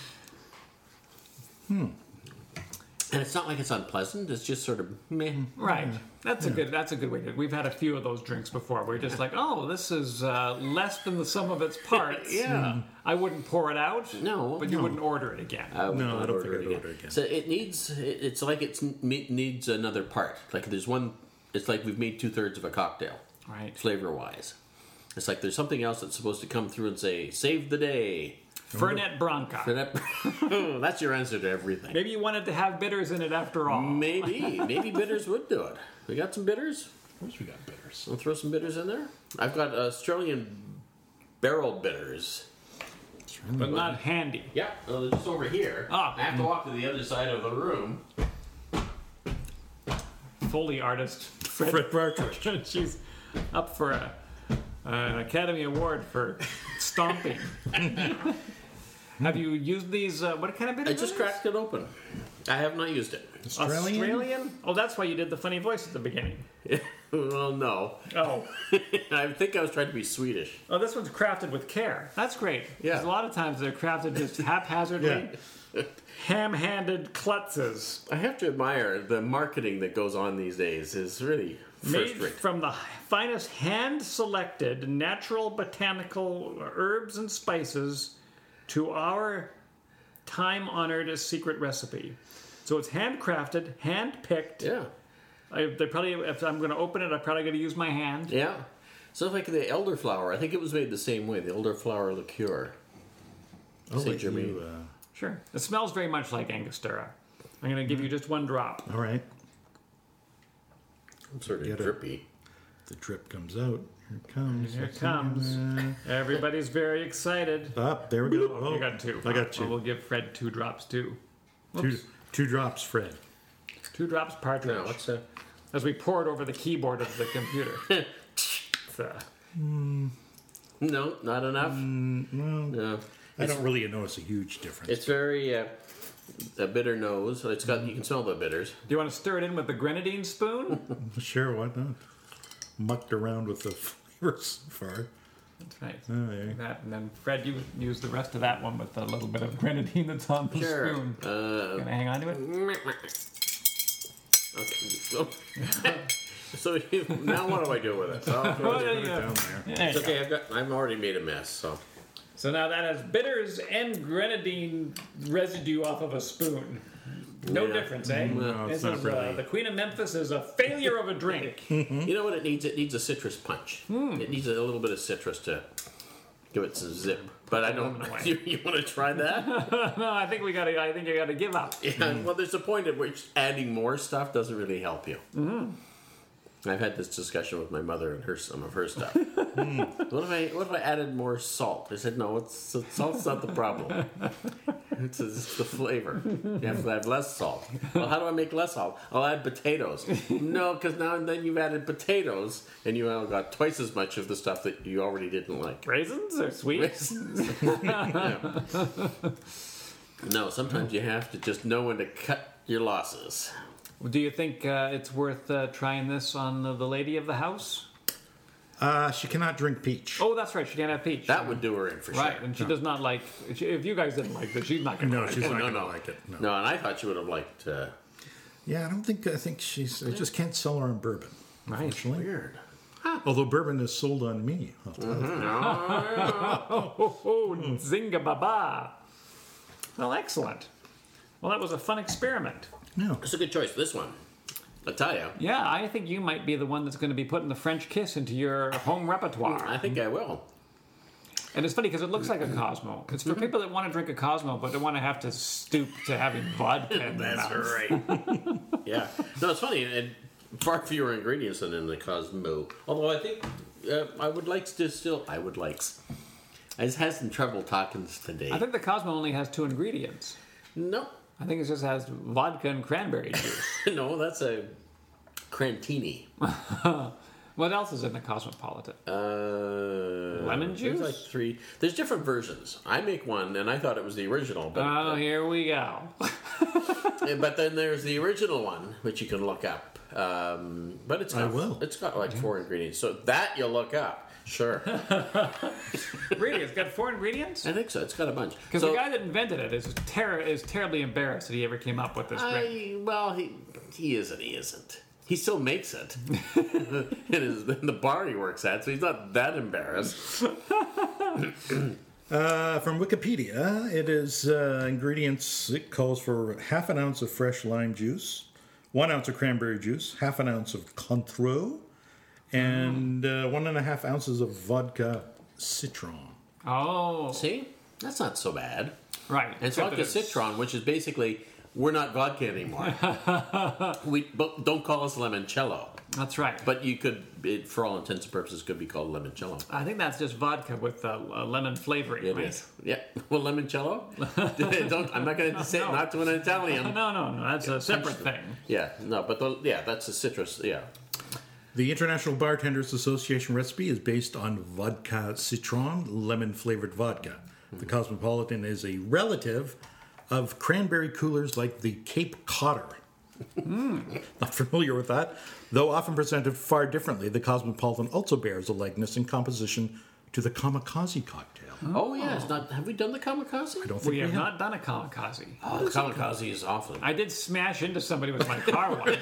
And it's not like it's unpleasant. It's just sort of meh. Right. That's a good way to. We've had a few of those drinks before. We're just like, oh, this is less than the sum of its parts. Yeah. I wouldn't pour it out. No. But you wouldn't order it again. I would No, not I don't order think it I'd order again. So it needs. It's like it needs another part. Like there's one. It's like we've made 2/3 of a cocktail, Right. flavor wise. It's like there's something else that's supposed to come through and say, "Save the day." Fernet Branca. That's your answer to everything. Maybe you wanted to have bitters in it after all. Maybe bitters would do it. We got some bitters. Of course we got bitters. I'll throw some bitters in there. I've got Australian barrel bitters. But not handy. Yeah, they're just over here. Ah. I have to walk to the other side of the room. Foley artist Fred Partridge. She's up for an Academy Award for stomping. Have you used these? What kind of bitter? I just cracked it open. I have not used it. Australian? Oh, that's why you did the funny voice at the beginning. Well, no. Oh. I think I was trying to be Swedish. Oh, this one's crafted with care. That's great. Yeah. 'Cause a lot of times they're crafted just haphazardly. Ham-handed klutzes. I have to admire the marketing that goes on these days. Is really Made first rate. from the finest hand-selected natural botanical herbs and spices to our time-honored secret recipe. So it's handcrafted, hand-picked. Yeah, They probably, if I'm going to open it, I'm probably going to use my hand. yeah. So like the elderflower, I think it was made the same way. The elderflower liqueur. I'll Saint let you, Germain. Sure. It smells very much like Angostura. I'm going to give you just one drop. all right. I'm sort of Get it. drippy. The drip comes out. Here it comes. Here it comes. Everybody's very excited. Up, there we go. Oh, You got two. I got Well, two. we'll give Fred 2 drops too. Two drops, Fred. 2 drops partridge. Now, what's that? As we pour it over the keyboard of the computer. It's, No, not enough. Well, No. I don't really notice a huge difference. It's very a bitter nose. It's got you can smell the bitters. do you want to stir it in with the grenadine spoon? Sure, why not? Mucked around with the flavors so far. That's right. Oh, yeah. That, and then Fred, you use the rest of that one with a little bit of grenadine that's on the Sure. spoon. Gonna hang on to it? Okay. So now what do I do with it? So, Oh, yeah, Put it yeah. down there. There it's you go. okay. I've already made a mess. So So now that has bitters and grenadine residue off of a spoon. No difference, eh? No, it's not really. The Queen of Memphis is a failure of a drink. You know what it needs? It needs a citrus punch. It needs a little bit of citrus to give it some zip. But I don't. You want to try that? No, I think you gotta give up. Yeah. Well, there's a point at which adding more stuff doesn't really help you. I've had this discussion with my mother and some of her stuff. What if I added more salt? I said, no, salt's not the problem. It's the flavor. You have to have less salt. Well, how do I make less salt? I'll add potatoes. No, because now and then you've added potatoes, and you got twice as much of the stuff that you already didn't like. Raisins are sweet. Yeah. No, sometimes you have to just know when to cut your losses. Do you think it's worth trying this on the lady of the house? She cannot drink peach. Oh, that's right. She can't have peach. That would do her in for sure. Right, and she does not like. If you guys didn't like this, she's not going to. No, like she's it. not no, going to no. like it. No. No, and I thought you would have liked. Yeah, I think she's. I just can't sell her on bourbon. Right. Unfortunately. Weird. Although bourbon is sold on me. I'll tell you. Oh, zinga baba. Well, excellent. Well, that was a fun experiment. No. It's a good choice. This one, I tell you. Yeah, I think you might be the one that's going to be putting the French kiss into your home repertoire. I think I will. And it's funny because it looks like a Cosmo. It's for people that want to drink a Cosmo, but don't want to have to stoop to having vodka in their That's mouth. right. Yeah. No, it's funny. And far fewer ingredients than in the Cosmo. Although I think I would like to still. I would like. I just had some trouble talking today. I think the Cosmo only has 2 ingredients. No. I think it just has vodka and cranberry juice. No, that's a Crantini. What else is in the Cosmopolitan? Lemon juice? There's like 3. There's different versions. I make one, and I thought it was the original. But Oh, here we go. but then there's the original one, which you can look up. But it's got, It's got like 4 ingredients, so that you'll look up. Sure. Really? It's got 4 ingredients? I think so. It's got a bunch. Because the guy that invented it is terribly embarrassed that he ever came up with this drink. Well, he is and he isn't. He still makes it in the bar he works at, so he's not that embarrassed. From Wikipedia, it is ingredients. It calls for half an ounce of fresh lime juice, 1 ounce of cranberry juice, half an ounce of Cointreau, and 1.5 ounces of vodka citron. Oh. See? That's not so bad. Right. And it's vodka citron, which is basically, we're not vodka anymore. But don't call us limoncello. That's right. But you could, for all intents and purposes, could be called limoncello. I think that's just vodka with lemon flavoring. It right? is. Yeah. Well, limoncello? I'm not going to say it not to an Italian. No. That's a separate thing. Yeah. No, but that's a citrus. Yeah. The International Bartenders Association recipe is based on vodka citron, lemon-flavored vodka. The Cosmopolitan is a relative of cranberry coolers like the Cape Codder. Not familiar with that. Though often presented far differently, the Cosmopolitan also bears a likeness in composition to the kamikaze cocktail. Oh, yeah. It's not. Have we done the kamikaze? I don't think We have not done a kamikaze. Oh, the kamikaze is awful. I did smash into somebody with my car once.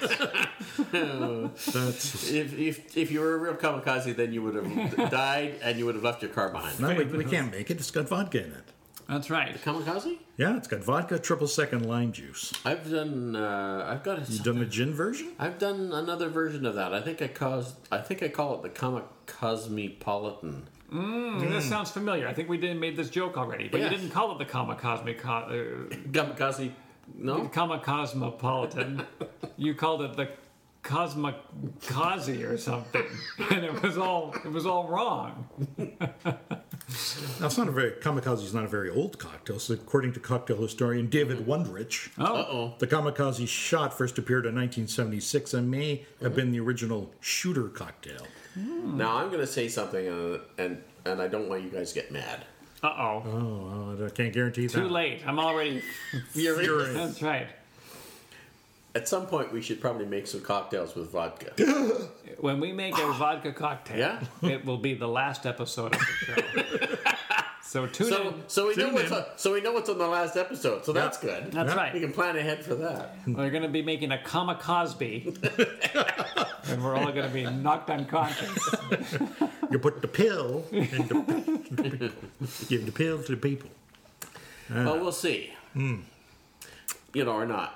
That's If you were a real kamikaze, then you would have died and you would have left your car behind. no, we can't make it. It's got vodka in it. That's right. Kamikaze? Yeah, it's got vodka, triple sec, and lime juice. I've done. I've got. You done the gin version? I've done another version of that. I think I call it the Kamikazmepolitan. This sounds familiar. I think we made this joke already, but Yes. you didn't call it the kamikaze. Kamikaze. No. Kamikazmopolitan. You called it the Cosmokazi or something, and it was all wrong. Now, kamikaze is not a very old cocktail. So according to cocktail historian David Wondrich, the kamikaze shot first appeared in 1976 and may have been the original shooter cocktail. Now I'm going to say something, and I don't want you guys to get mad. Uh-oh. I can't guarantee that. Too late. I'm already Furious. That's right. At some point, we should probably make some cocktails with vodka. When we make a vodka cocktail, Yeah. it will be the last episode of the show. So tune in. So we know what's on the last episode. So that's good. That's We right. can plan ahead for that. We're going to be making a kamikaze, and we're all going to be knocked unconscious. You put the pill into give the pill to the people. Well, we'll see. Or not.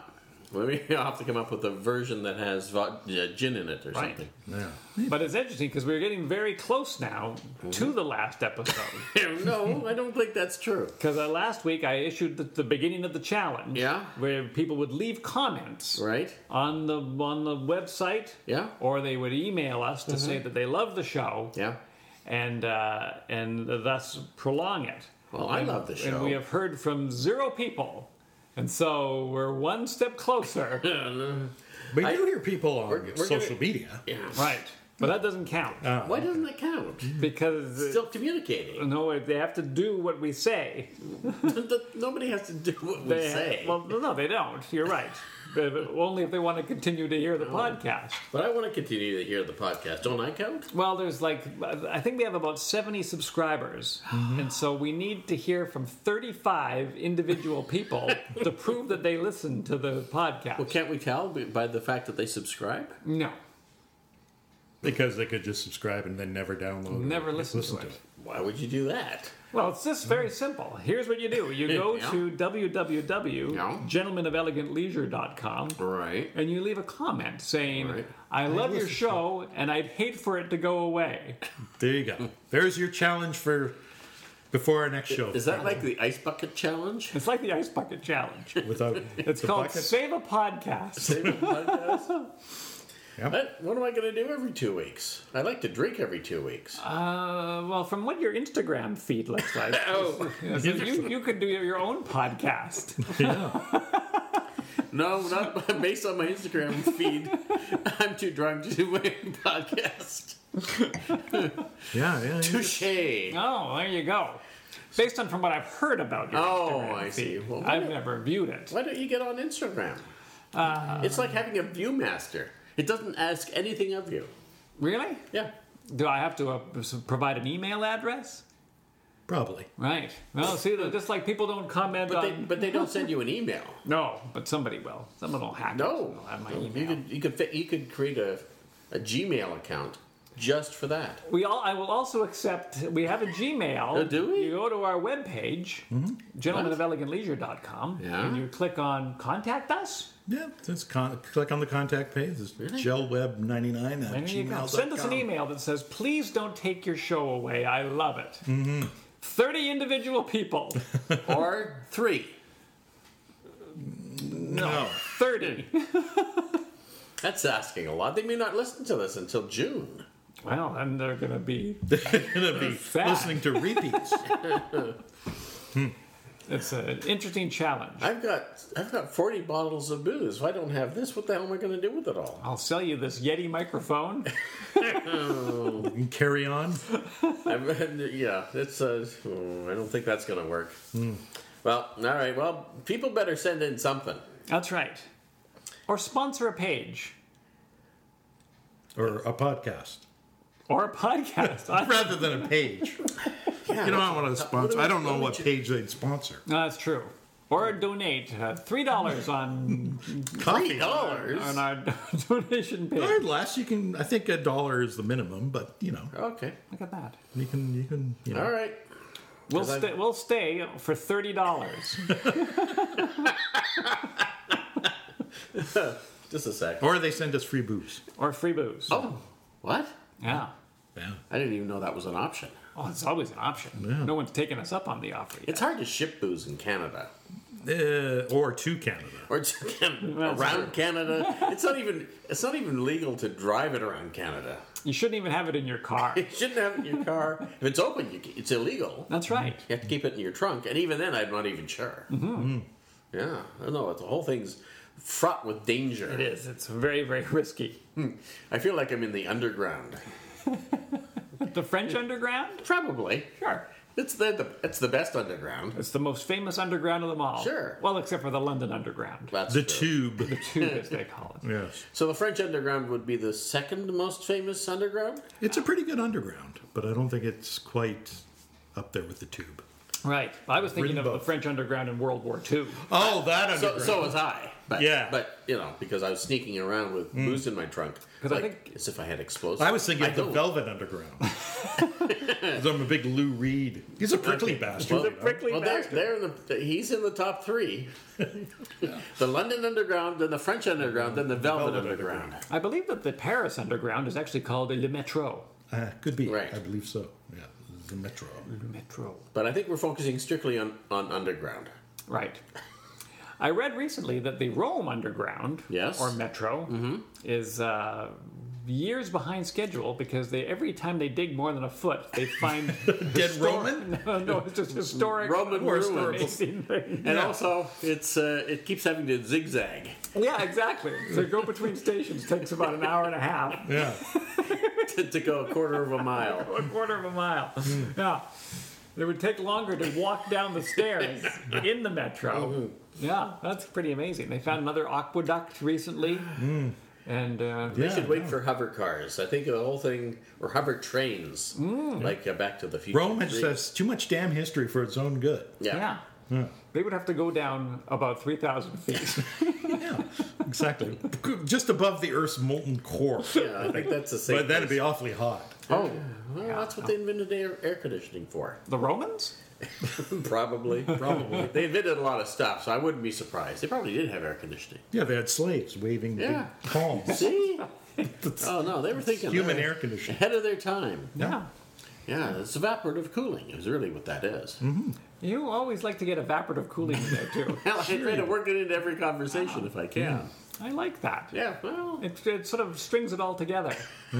I'll have to come up with a version that has gin in it or Right. something. Yeah. But it's interesting because we're getting very close now to the last episode. No, I don't think that's true. Because last week I issued the beginning of the challenge. Yeah. Where people would leave comments Right? on the website. Yeah. Or they would email us to say that they love the show. Yeah. And thus prolong it. Well, I love the show. And we have heard from 0 people. And so we're one step closer. We do hear people on we're social gonna- media. Yeah. Right. But that doesn't count. Why doesn't it count? Because Still communicating. no, they have to do what we say. Nobody has to do what we They say. Well, no, they don't. You're right. But only if they want to continue to hear the podcast. But I want to continue to hear the podcast. Don't I count? Well, there's I think we have about 70 subscribers. And so we need to hear from 35 individual people to prove that they listen to the podcast. Well, can't we tell by the fact that they subscribe? No, Because they could just subscribe and then never download. never or listen to it. Why would you do that? Well, it's just very simple. Here's what you do. You go Yeah. to www.gentlemenofelegantleisure.com Right. and you leave a comment saying, Right. I love your show and I'd hate for it to go away. There you go. There's your challenge for before our next show. Is that like the ice bucket challenge? It's like the Ice Bucket Challenge. Without It's the called bucket? Save a Podcast. Save a podcast? Yep. What am I going to do every 2 weeks? I like to drink every 2 weeks. Well, from what your Instagram feed looks like, Oh. you could do your own podcast. Yeah. No, not based on my Instagram feed. I'm too drunk to do my own podcast. Yeah. Touche. Oh, there you go. Based on from what I've heard about your Oh, Instagram I see. feed, Well, I've never viewed it. Why don't you get on Instagram? It's like having a Viewmaster. It doesn't ask anything of you. Really? Yeah. Do I have to provide an email address? Probably. Right. Well, see, just like people don't comment on... But they don't send you an email. No, but somebody will. Someone will hack it. No. They'll have my email. You could create a Gmail account just for that. I will also accept. We have a Gmail. Oh, do we? You go to our webpage, gentlemenofelegantleisure.com, Yeah. and you click on Contact Us. Yeah. Just click on the contact page. It's gelweb99 at There you go. gmail.com. Send us an email that says, "Please don't take your show away. I love it." 30 individual people. Or 3. No. 30. That's asking a lot. They may not listen to this until June. Well, and they're going to be. They're going to be Sad. listening to repeats. It's an interesting challenge. I've got 40 bottles of booze. If I don't have this, what the hell am I going to do with it all? I'll sell you this Yeti microphone. You can carry on. Yeah, it's. I don't think that's going to work. Well, all right. Well, people better send in something. That's right. Or sponsor a page. Or a podcast. Or a podcast. Rather than a page. Yeah, You know, I want to sponsor. we- I don't know what what would page they'd sponsor. No, that's true. Or donate $3 on Coffee. $3. our donation page. Or less. You can. I think $1 is the minimum, but Okay. Look at that. you can. All right. We'll stay for $30. Just a sec. Or they send us free booze. Or free booze. Oh, what? Yeah. Yeah. I didn't even know that was an option. Oh, it's always an option. Yeah. No one's taken us up on the offer yet. It's hard to ship booze in Canada. Or to Canada. Or to around Canada. It's not even legal to drive it around Canada. You shouldn't even have it in your car. You shouldn't have it in your car. If it's open, it's illegal. That's right. You have to keep it in your trunk, and even then, I'm not even sure. Yeah, I don't know. The whole thing's fraught with danger. It is. It's very, very risky. I feel like I'm in the underground. The French underground? Probably. Sure. It's the best underground. It's the most famous underground of them all. Sure. Well, except for the London Underground. That's The true. tube. Tube, as they call it. Yes. So the French underground would be the second most famous underground? It's a pretty good underground, but I don't think it's quite up there with the tube. Right. I was thinking Ridden of the both. French underground in World War II. Oh, that underground. So was I. But, Yeah. But, because I was sneaking around with booze in my trunk. 'Cause I think- as if I had explosives. I was thinking of the don't. Velvet Underground. 'Cause I'm a big Lou Reed. He's a prickly bastard. He's a prickly Well, bastard. he's in the top three. The London Underground, then the French Underground, then the Velvet Underground. I believe that the Paris underground is actually called Le Metro. Could be. Right. I believe so. Yeah. The Metro. Le Metro. But I think we're focusing strictly on underground. Right. I read recently that the Rome Underground, Yes. or Metro, is years behind schedule because every time they dig more than a foot, they find Dead Roman? No, it's just historic Roman Or ruins. amazing things. And also, it keeps having to zigzag Yeah, exactly. So go between stations takes about an hour and a half, Yeah. to go a quarter of a mile. a quarter of a mile. Yeah. It would take longer to walk down the stairs in the metro. Yeah, that's pretty amazing. They found another aqueduct recently. And They Yeah, should wait for hover cars. I think the whole thing, or hover trains, like Back to the Future. Rome has too much damn history for its own good. Yeah. they would have to go down about 3,000 feet. Yeah, exactly. Just above the Earth's molten core. Yeah, I think that's the same. But that'd be awfully hot. Oh, well, that's what they invented air conditioning for. The Romans? Probably. They invented a lot of stuff, so I wouldn't be surprised. They probably did have air conditioning. Yeah, they had slaves waving Yeah. big palms. See? Oh, no, they were thinking Human air conditioning. ahead of their time. Yeah. Yeah, it's evaporative cooling is really what that is. You always like to get evaporative cooling in there, too. Well, I try to work it into every conversation if I can. I like that. Yeah, well, It sort of strings it all together.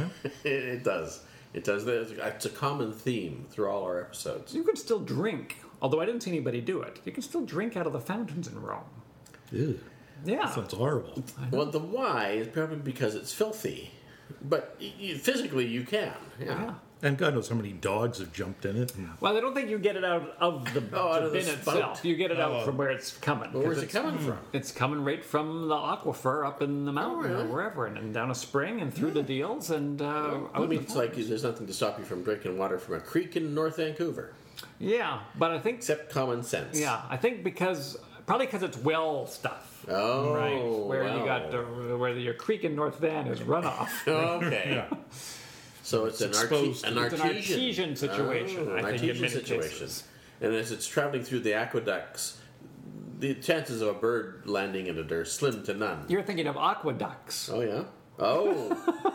it does. It does. It's a common theme through all our episodes. You can still drink, although I didn't see anybody do it. You can still drink out of the fountains in Rome. Ew, Yeah. sounds horrible. Well, the why is probably because it's filthy, but physically you can. Yeah. And God knows how many dogs have jumped in it. And Well, I don't think you get it out of the, out of the bin spout? itself. You get it out from where it's coming. Well, where's 'cause it coming from? It's coming right from the aquifer up in the mountain really? or wherever, and down a spring and through the deals and out I mean, the it's like there's nothing to stop you from drinking water from a creek in North Vancouver, Yeah, but I think except common sense. I think probably because it's well stuff. Oh, Right, where you wow. got where your creek in North Van is runoff. Okay. So it's an exposed. an It's an artesian. artesian situation, I think, in artesian many situation. cases. And as it's traveling through the aqueducts, the chances of a bird landing in it are slim to none. You're thinking of aqueducts. Oh yeah. Oh.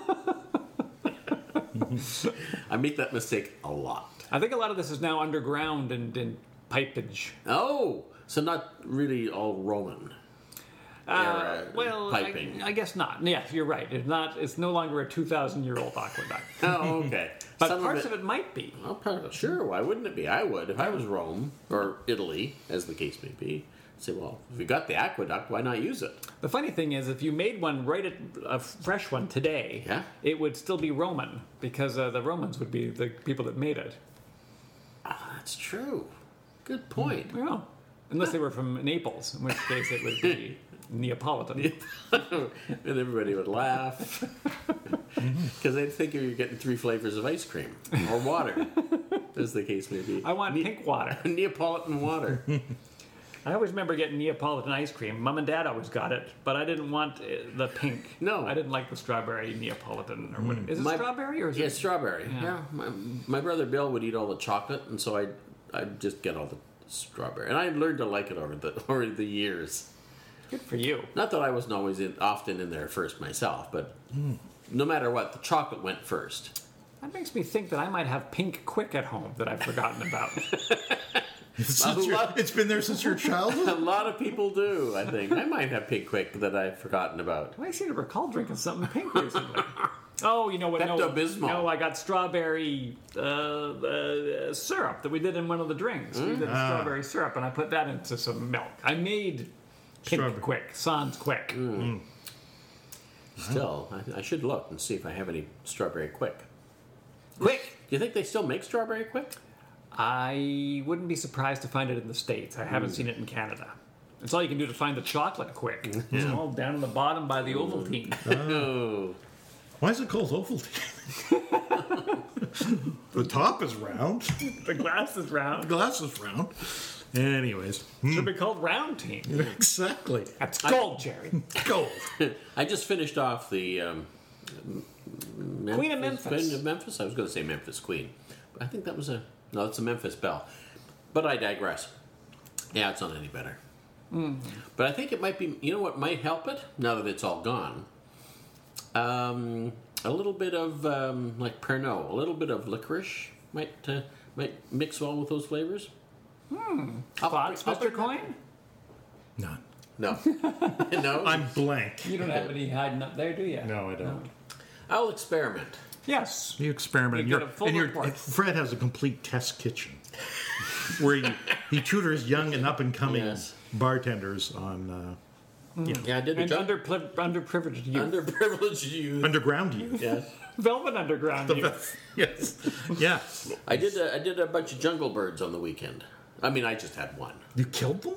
I make that mistake a lot. I think a lot of this is now underground and in pipage. Oh, so not really all Roman. Era Well, piping. I guess not. Yes, you're right. It's not. It's no longer a 2,000-year-old aqueduct. Oh, okay. But Some parts of it might be. Well, sure, why wouldn't it be? I would. If I was Rome, or Italy, as the case may be, I'd say, well, if we got the aqueduct, why not use it? The funny thing is, if you made one a fresh one today, Yeah. it would still be Roman because the Romans would be the people that made it. Ah, that's true. Good point. Yeah. Unless they were from Naples, in which case it would be Neapolitan. And everybody would laugh. Because they'd think you're getting 3 flavors of ice cream or water, as the case may be. I want pink water. Neapolitan water. I always remember getting Neapolitan ice cream. Mom and Dad always got it, but I didn't want the pink. No. I didn't like the strawberry Neapolitan. Or what, is it My- strawberry or is Yeah, it? strawberry. Yeah. Yeah. My brother Bill would eat all the chocolate, and so I'd just get all the strawberry. And I learned to like it over the years. Good for you. Not that I wasn't always often in there first myself, but no matter what, the chocolate went first. That makes me think that I might have pink quick at home that I've forgotten about. it's been there since your childhood. A lot of people do, I think. I might have Pink Quick that I've forgotten about. I seem to recall drinking something pink recently. Oh, you know what? Pepto-Bismol. No, I got strawberry syrup that we did in one of the drinks. We did strawberry syrup, and I put that into some milk. I made Pink Strawberry. Quick, Sans Quick. Still, I should look and see if I have any Strawberry Quick. Quick! Do you think they still make Strawberry Quick? I wouldn't be surprised to find it in the States. I haven't seen it in Canada. It's all you can do to find the chocolate quick. It's all down in the bottom by the Ovaltine. Oh. Why is it called Ovaltine? The top is round. The glass is The round. glass is round. Anyways. Should be called round team. Exactly. That's gold, Jerry. Gold. I just finished off the Queen of Memphis. Queen of Memphis. I was going to say Memphis Queen. I think that was no, it's a Memphis Belle. But I digress. Yeah, it's not any better. But I think it might be. You know what might help it now that it's all gone. A little bit of like Pernod, a little bit of licorice might mix well with those flavors. Thoughts, Mr. Coyne? None. No, no. I'm blank. You don't have any hiding up there, do you? No, I don't. I'll experiment. Yes. You experiment. You get a full report. Fred has a complete test kitchen where he tutors young and up and coming Yes. bartenders on Yeah, I did the And underprivileged youth. underprivileged youth. underground youth. Yes, Velvet Underground youth. Yes. Yeah. I did a bunch of jungle birds on the weekend. I mean, I just had one. You killed them?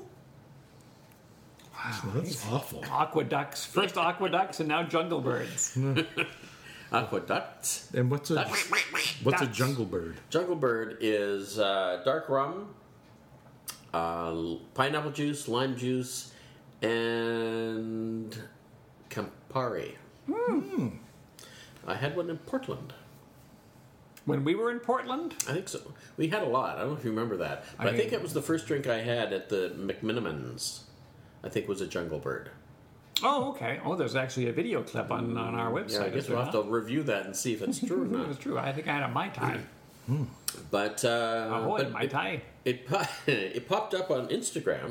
Wow. That's awful. Aqueducts. First aqueducts and now jungle birds. Aqueducts. And what's a Ducks. jungle bird? Jungle bird is dark rum, pineapple juice, lime juice, and Campari. I had one in Portland. When we were in Portland, I think so. We had a lot. I don't know if you remember that. But I think it was the first drink I had at the McMinimans. I think was a jungle bird. oh, okay. Oh, there's actually a video clip on our website. Yeah, I guess is we'll there have not? to review that and see if it's true or It not. was true. I think I had a Mai Tai. But Ahoy, Mai Tai. it popped up on Instagram.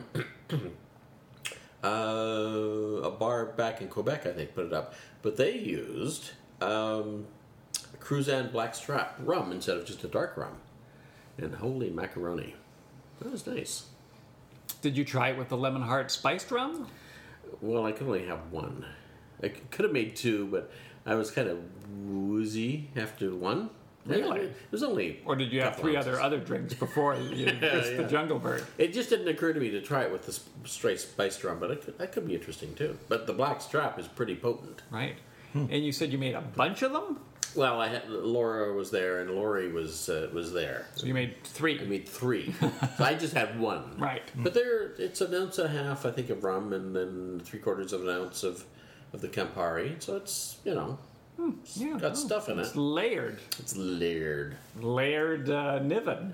A bar back in Quebec, I think, put it up. But they used Cruzan Blackstrap rum instead of just a dark rum. And holy macaroni. That was nice. Did you try it with the Lemon Heart spiced rum? Well, I could only have one. I could have made two, but I was kind of woozy after one. Really? It was only. Or did you have couple three ounces. other drinks before you missed the jungle bird? It just didn't occur to me to try it with the straight spiced rum, but that could be interesting too. But the black strap is pretty potent. Right. And you said you made a bunch of them? Well, Laura was there, and Lori was there. So you made three. I made three. So I just had one. Right. But it's an ounce and a half, I think, of rum, and then 3/4 of an ounce of the Campari. So it's Yeah, got stuff in it. It's layered. It's layered. Layered Niven.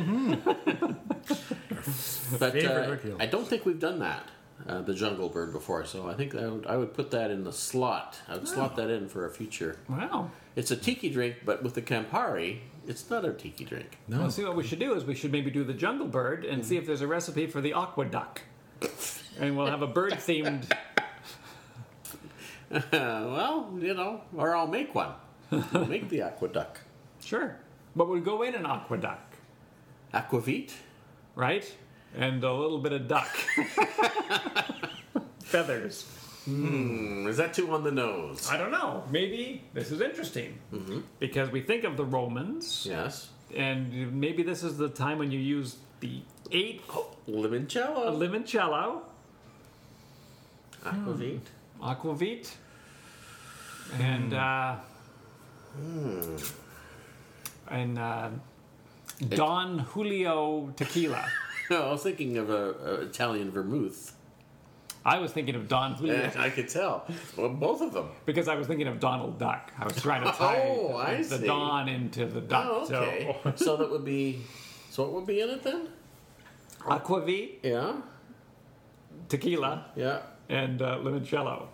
But Favorite liqueur. I don't think we've done that, the jungle bird, before. So I think I would put that in the slot. I would slot that in for a future. Wow. It's a tiki drink, but with the Campari, it's not a tiki drink. No. Well, see, what we should do is we should maybe do the jungle bird and see if there's a recipe for the aqueduct. And we'll have a bird-themed... Well, or I'll make one. I'll make the aqueduct. Sure. But we'll go in an aqueduct, Aquavit? right? And a little bit of duck. Feathers. Is that too on the nose? I don't know. Maybe this is interesting. Because we think of the Romans, Yes. and maybe this is the time when you use the 8 Limoncello. limoncello, Aquavit. aquavit, and Don Julio tequila. I was thinking of a Italian vermouth. I was thinking of Don Julio Yeah, I could tell. Well, both of them. because I was thinking of Donald Duck. I was trying to tie Oh, I the see. Don into the duck. Oh, okay. So that would be. So what would be in it then? So aquavit, Yeah. tequila, Yeah. and limoncello.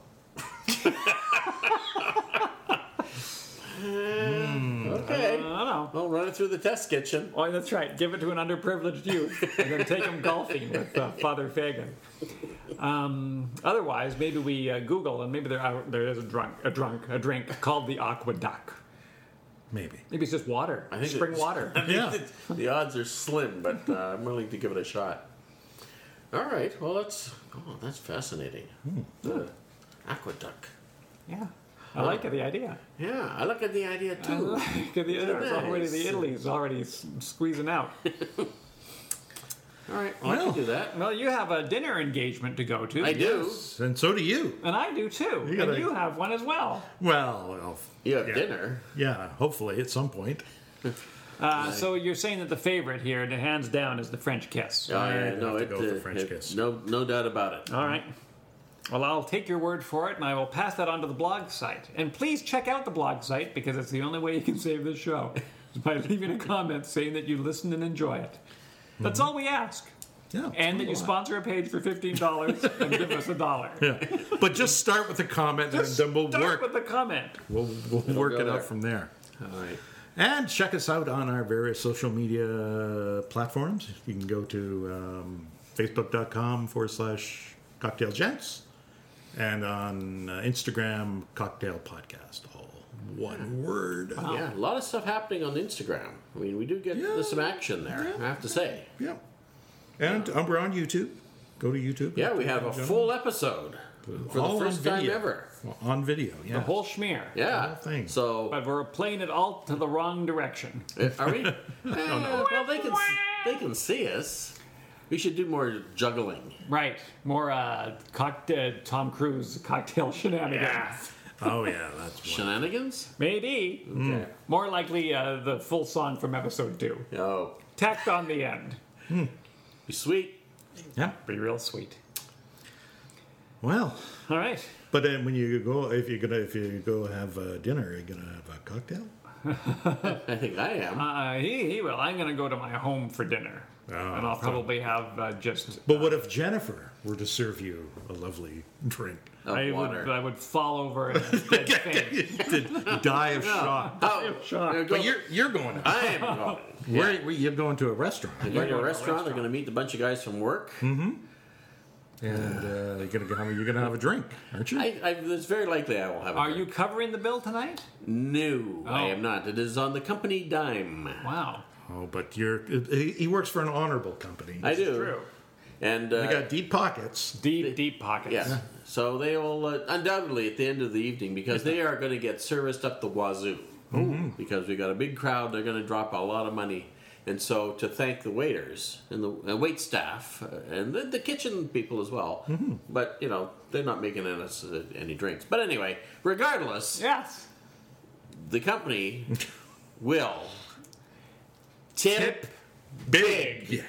Okay. I don't know. I'll run it through the test kitchen. Oh, that's right. Give it to an underprivileged youth, and then take them golfing with Father Fagan. Otherwise, maybe we Google, and maybe there is a drink called the aqueduct. Maybe. Maybe it's just water, I think spring it's- water. Yeah. The odds are slim, but I'm willing to give it a shot. All right. Well, that's fascinating. The aqueduct. Yeah, I like it, the idea. Yeah, I look at the idea I too. like it, it's already Nice. the Italy's already squeezing out. All right. Well, I Well. can do that. Well, you have a dinner engagement to go to. I do. And so do you. And I do too. You gotta- And you have one as well. Well, You have yeah. dinner. Yeah, hopefully at some point. So you're saying that the favorite here, the hands down, is the French kiss. Oh, yeah, I'd no, have to it, go with the French kiss. No doubt about it. All right. Well, I'll take your word for it, and I will pass that on to the blog site. And please check out the blog site, because it's the only way you can save this show, is by leaving a comment saying that you listen and enjoy it. That's all we ask. Yeah. And that you sponsor a page for $15 and give us $1. Yeah. But just start with a comment Just and then we'll start work. with the comment. We'll work go it there. out from there. All right. And check us out on our various social media platforms. You can go to facebook.com/cocktailgents and on Instagram, Cocktail Podcast. All one word. Yeah, a lot of stuff happening on Instagram. I mean, we do get Yeah. some action there, I have to say. Yeah. And we're on YouTube. Go to YouTube. Yeah, we have a full episode for All the on first time video. ever. Well, on video, yeah. The whole schmear. Yeah. The whole thing. So, But we're playing it all to the wrong direction. are we? Well, they can see us. We should do more juggling. Right. More Tom Cruise cocktail shenanigans. Oh, yeah, that's one. Shenanigans? Maybe. Okay. More likely the full song from episode 2. Oh, Tacked on the end. be sweet. Yeah. Be real sweet. Well, All right. but then when you go, if you go have dinner, are you gonna have a cocktail? I think I am. He will. I'm going to go to my home for dinner. Oh, and I'll probably have just... But what if Jennifer were to serve you a lovely drink? Of water. I would fall over and dead faint. To die of shock. Oh, Shock. you're going- But you're going. To, I am going. where you're going to a restaurant, You're going to a restaurant. They're going to meet a bunch of guys from work. and you're gonna have a drink, aren't you? It's very likely I will have. Are you covering the bill tonight? No, I Oh. am not. It is on the company dime. Wow. Oh, but he works for an honorable company. I do. True. And They got deep pockets. Deep pockets. yeah. So they will undoubtedly at the end of the evening, because they are going to get serviced up the wazoo. Because we got a big crowd, they're going to drop a lot of money. And so to thank the waiters and the wait staff and the kitchen people as well. But, they're not making us any drinks. But anyway, regardless, Yes. the company will tip big. Yeah.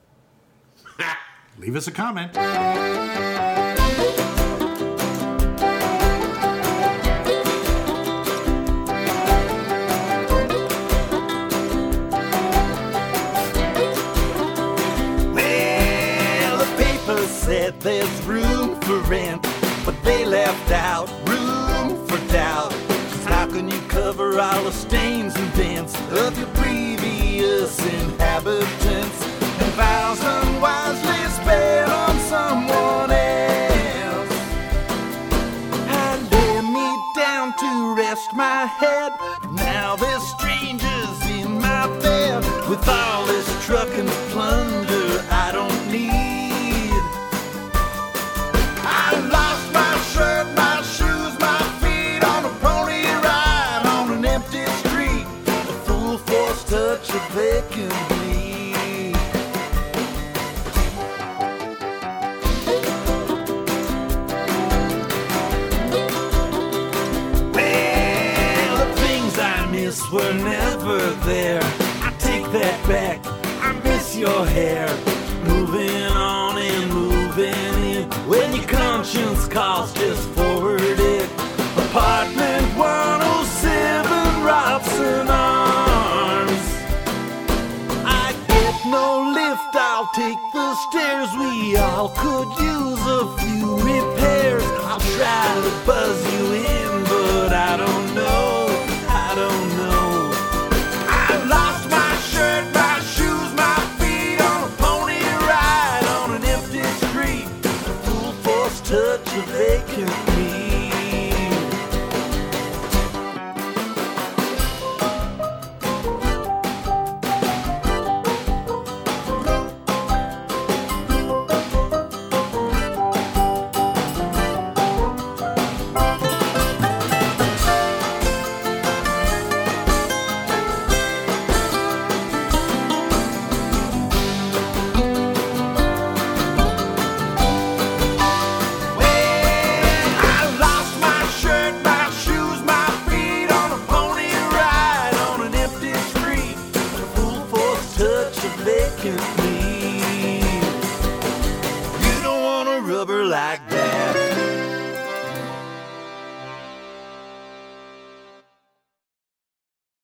Leave us a comment. Well, the paper said there's room for rent, but they left out room for doubt. 'Cause how can you cover all the stains and dents of your previous inhabitants? And vows unwisely spent on someone else. I lay me down to rest my head. Now there's strangers in my bed with all this truck and plunder I don't need. I lost my shirt, my shoes, my feet on a pony ride on an empty street. A full force touch of vacant bleed. Well, the things I miss were never there. I take that back. I miss your hair. Moving on and moving in. When your conscience calls, just forward it. Apartment 107, Robson Arms. I get no lift, I'll take the stairs. We all could use a few repairs. I'll try to buzz you in, but I don't know. I don't know. I lost my shirt, my shoes, my feet on a pony ride on an empty street. A full force touch of vacant meat. rubber like that.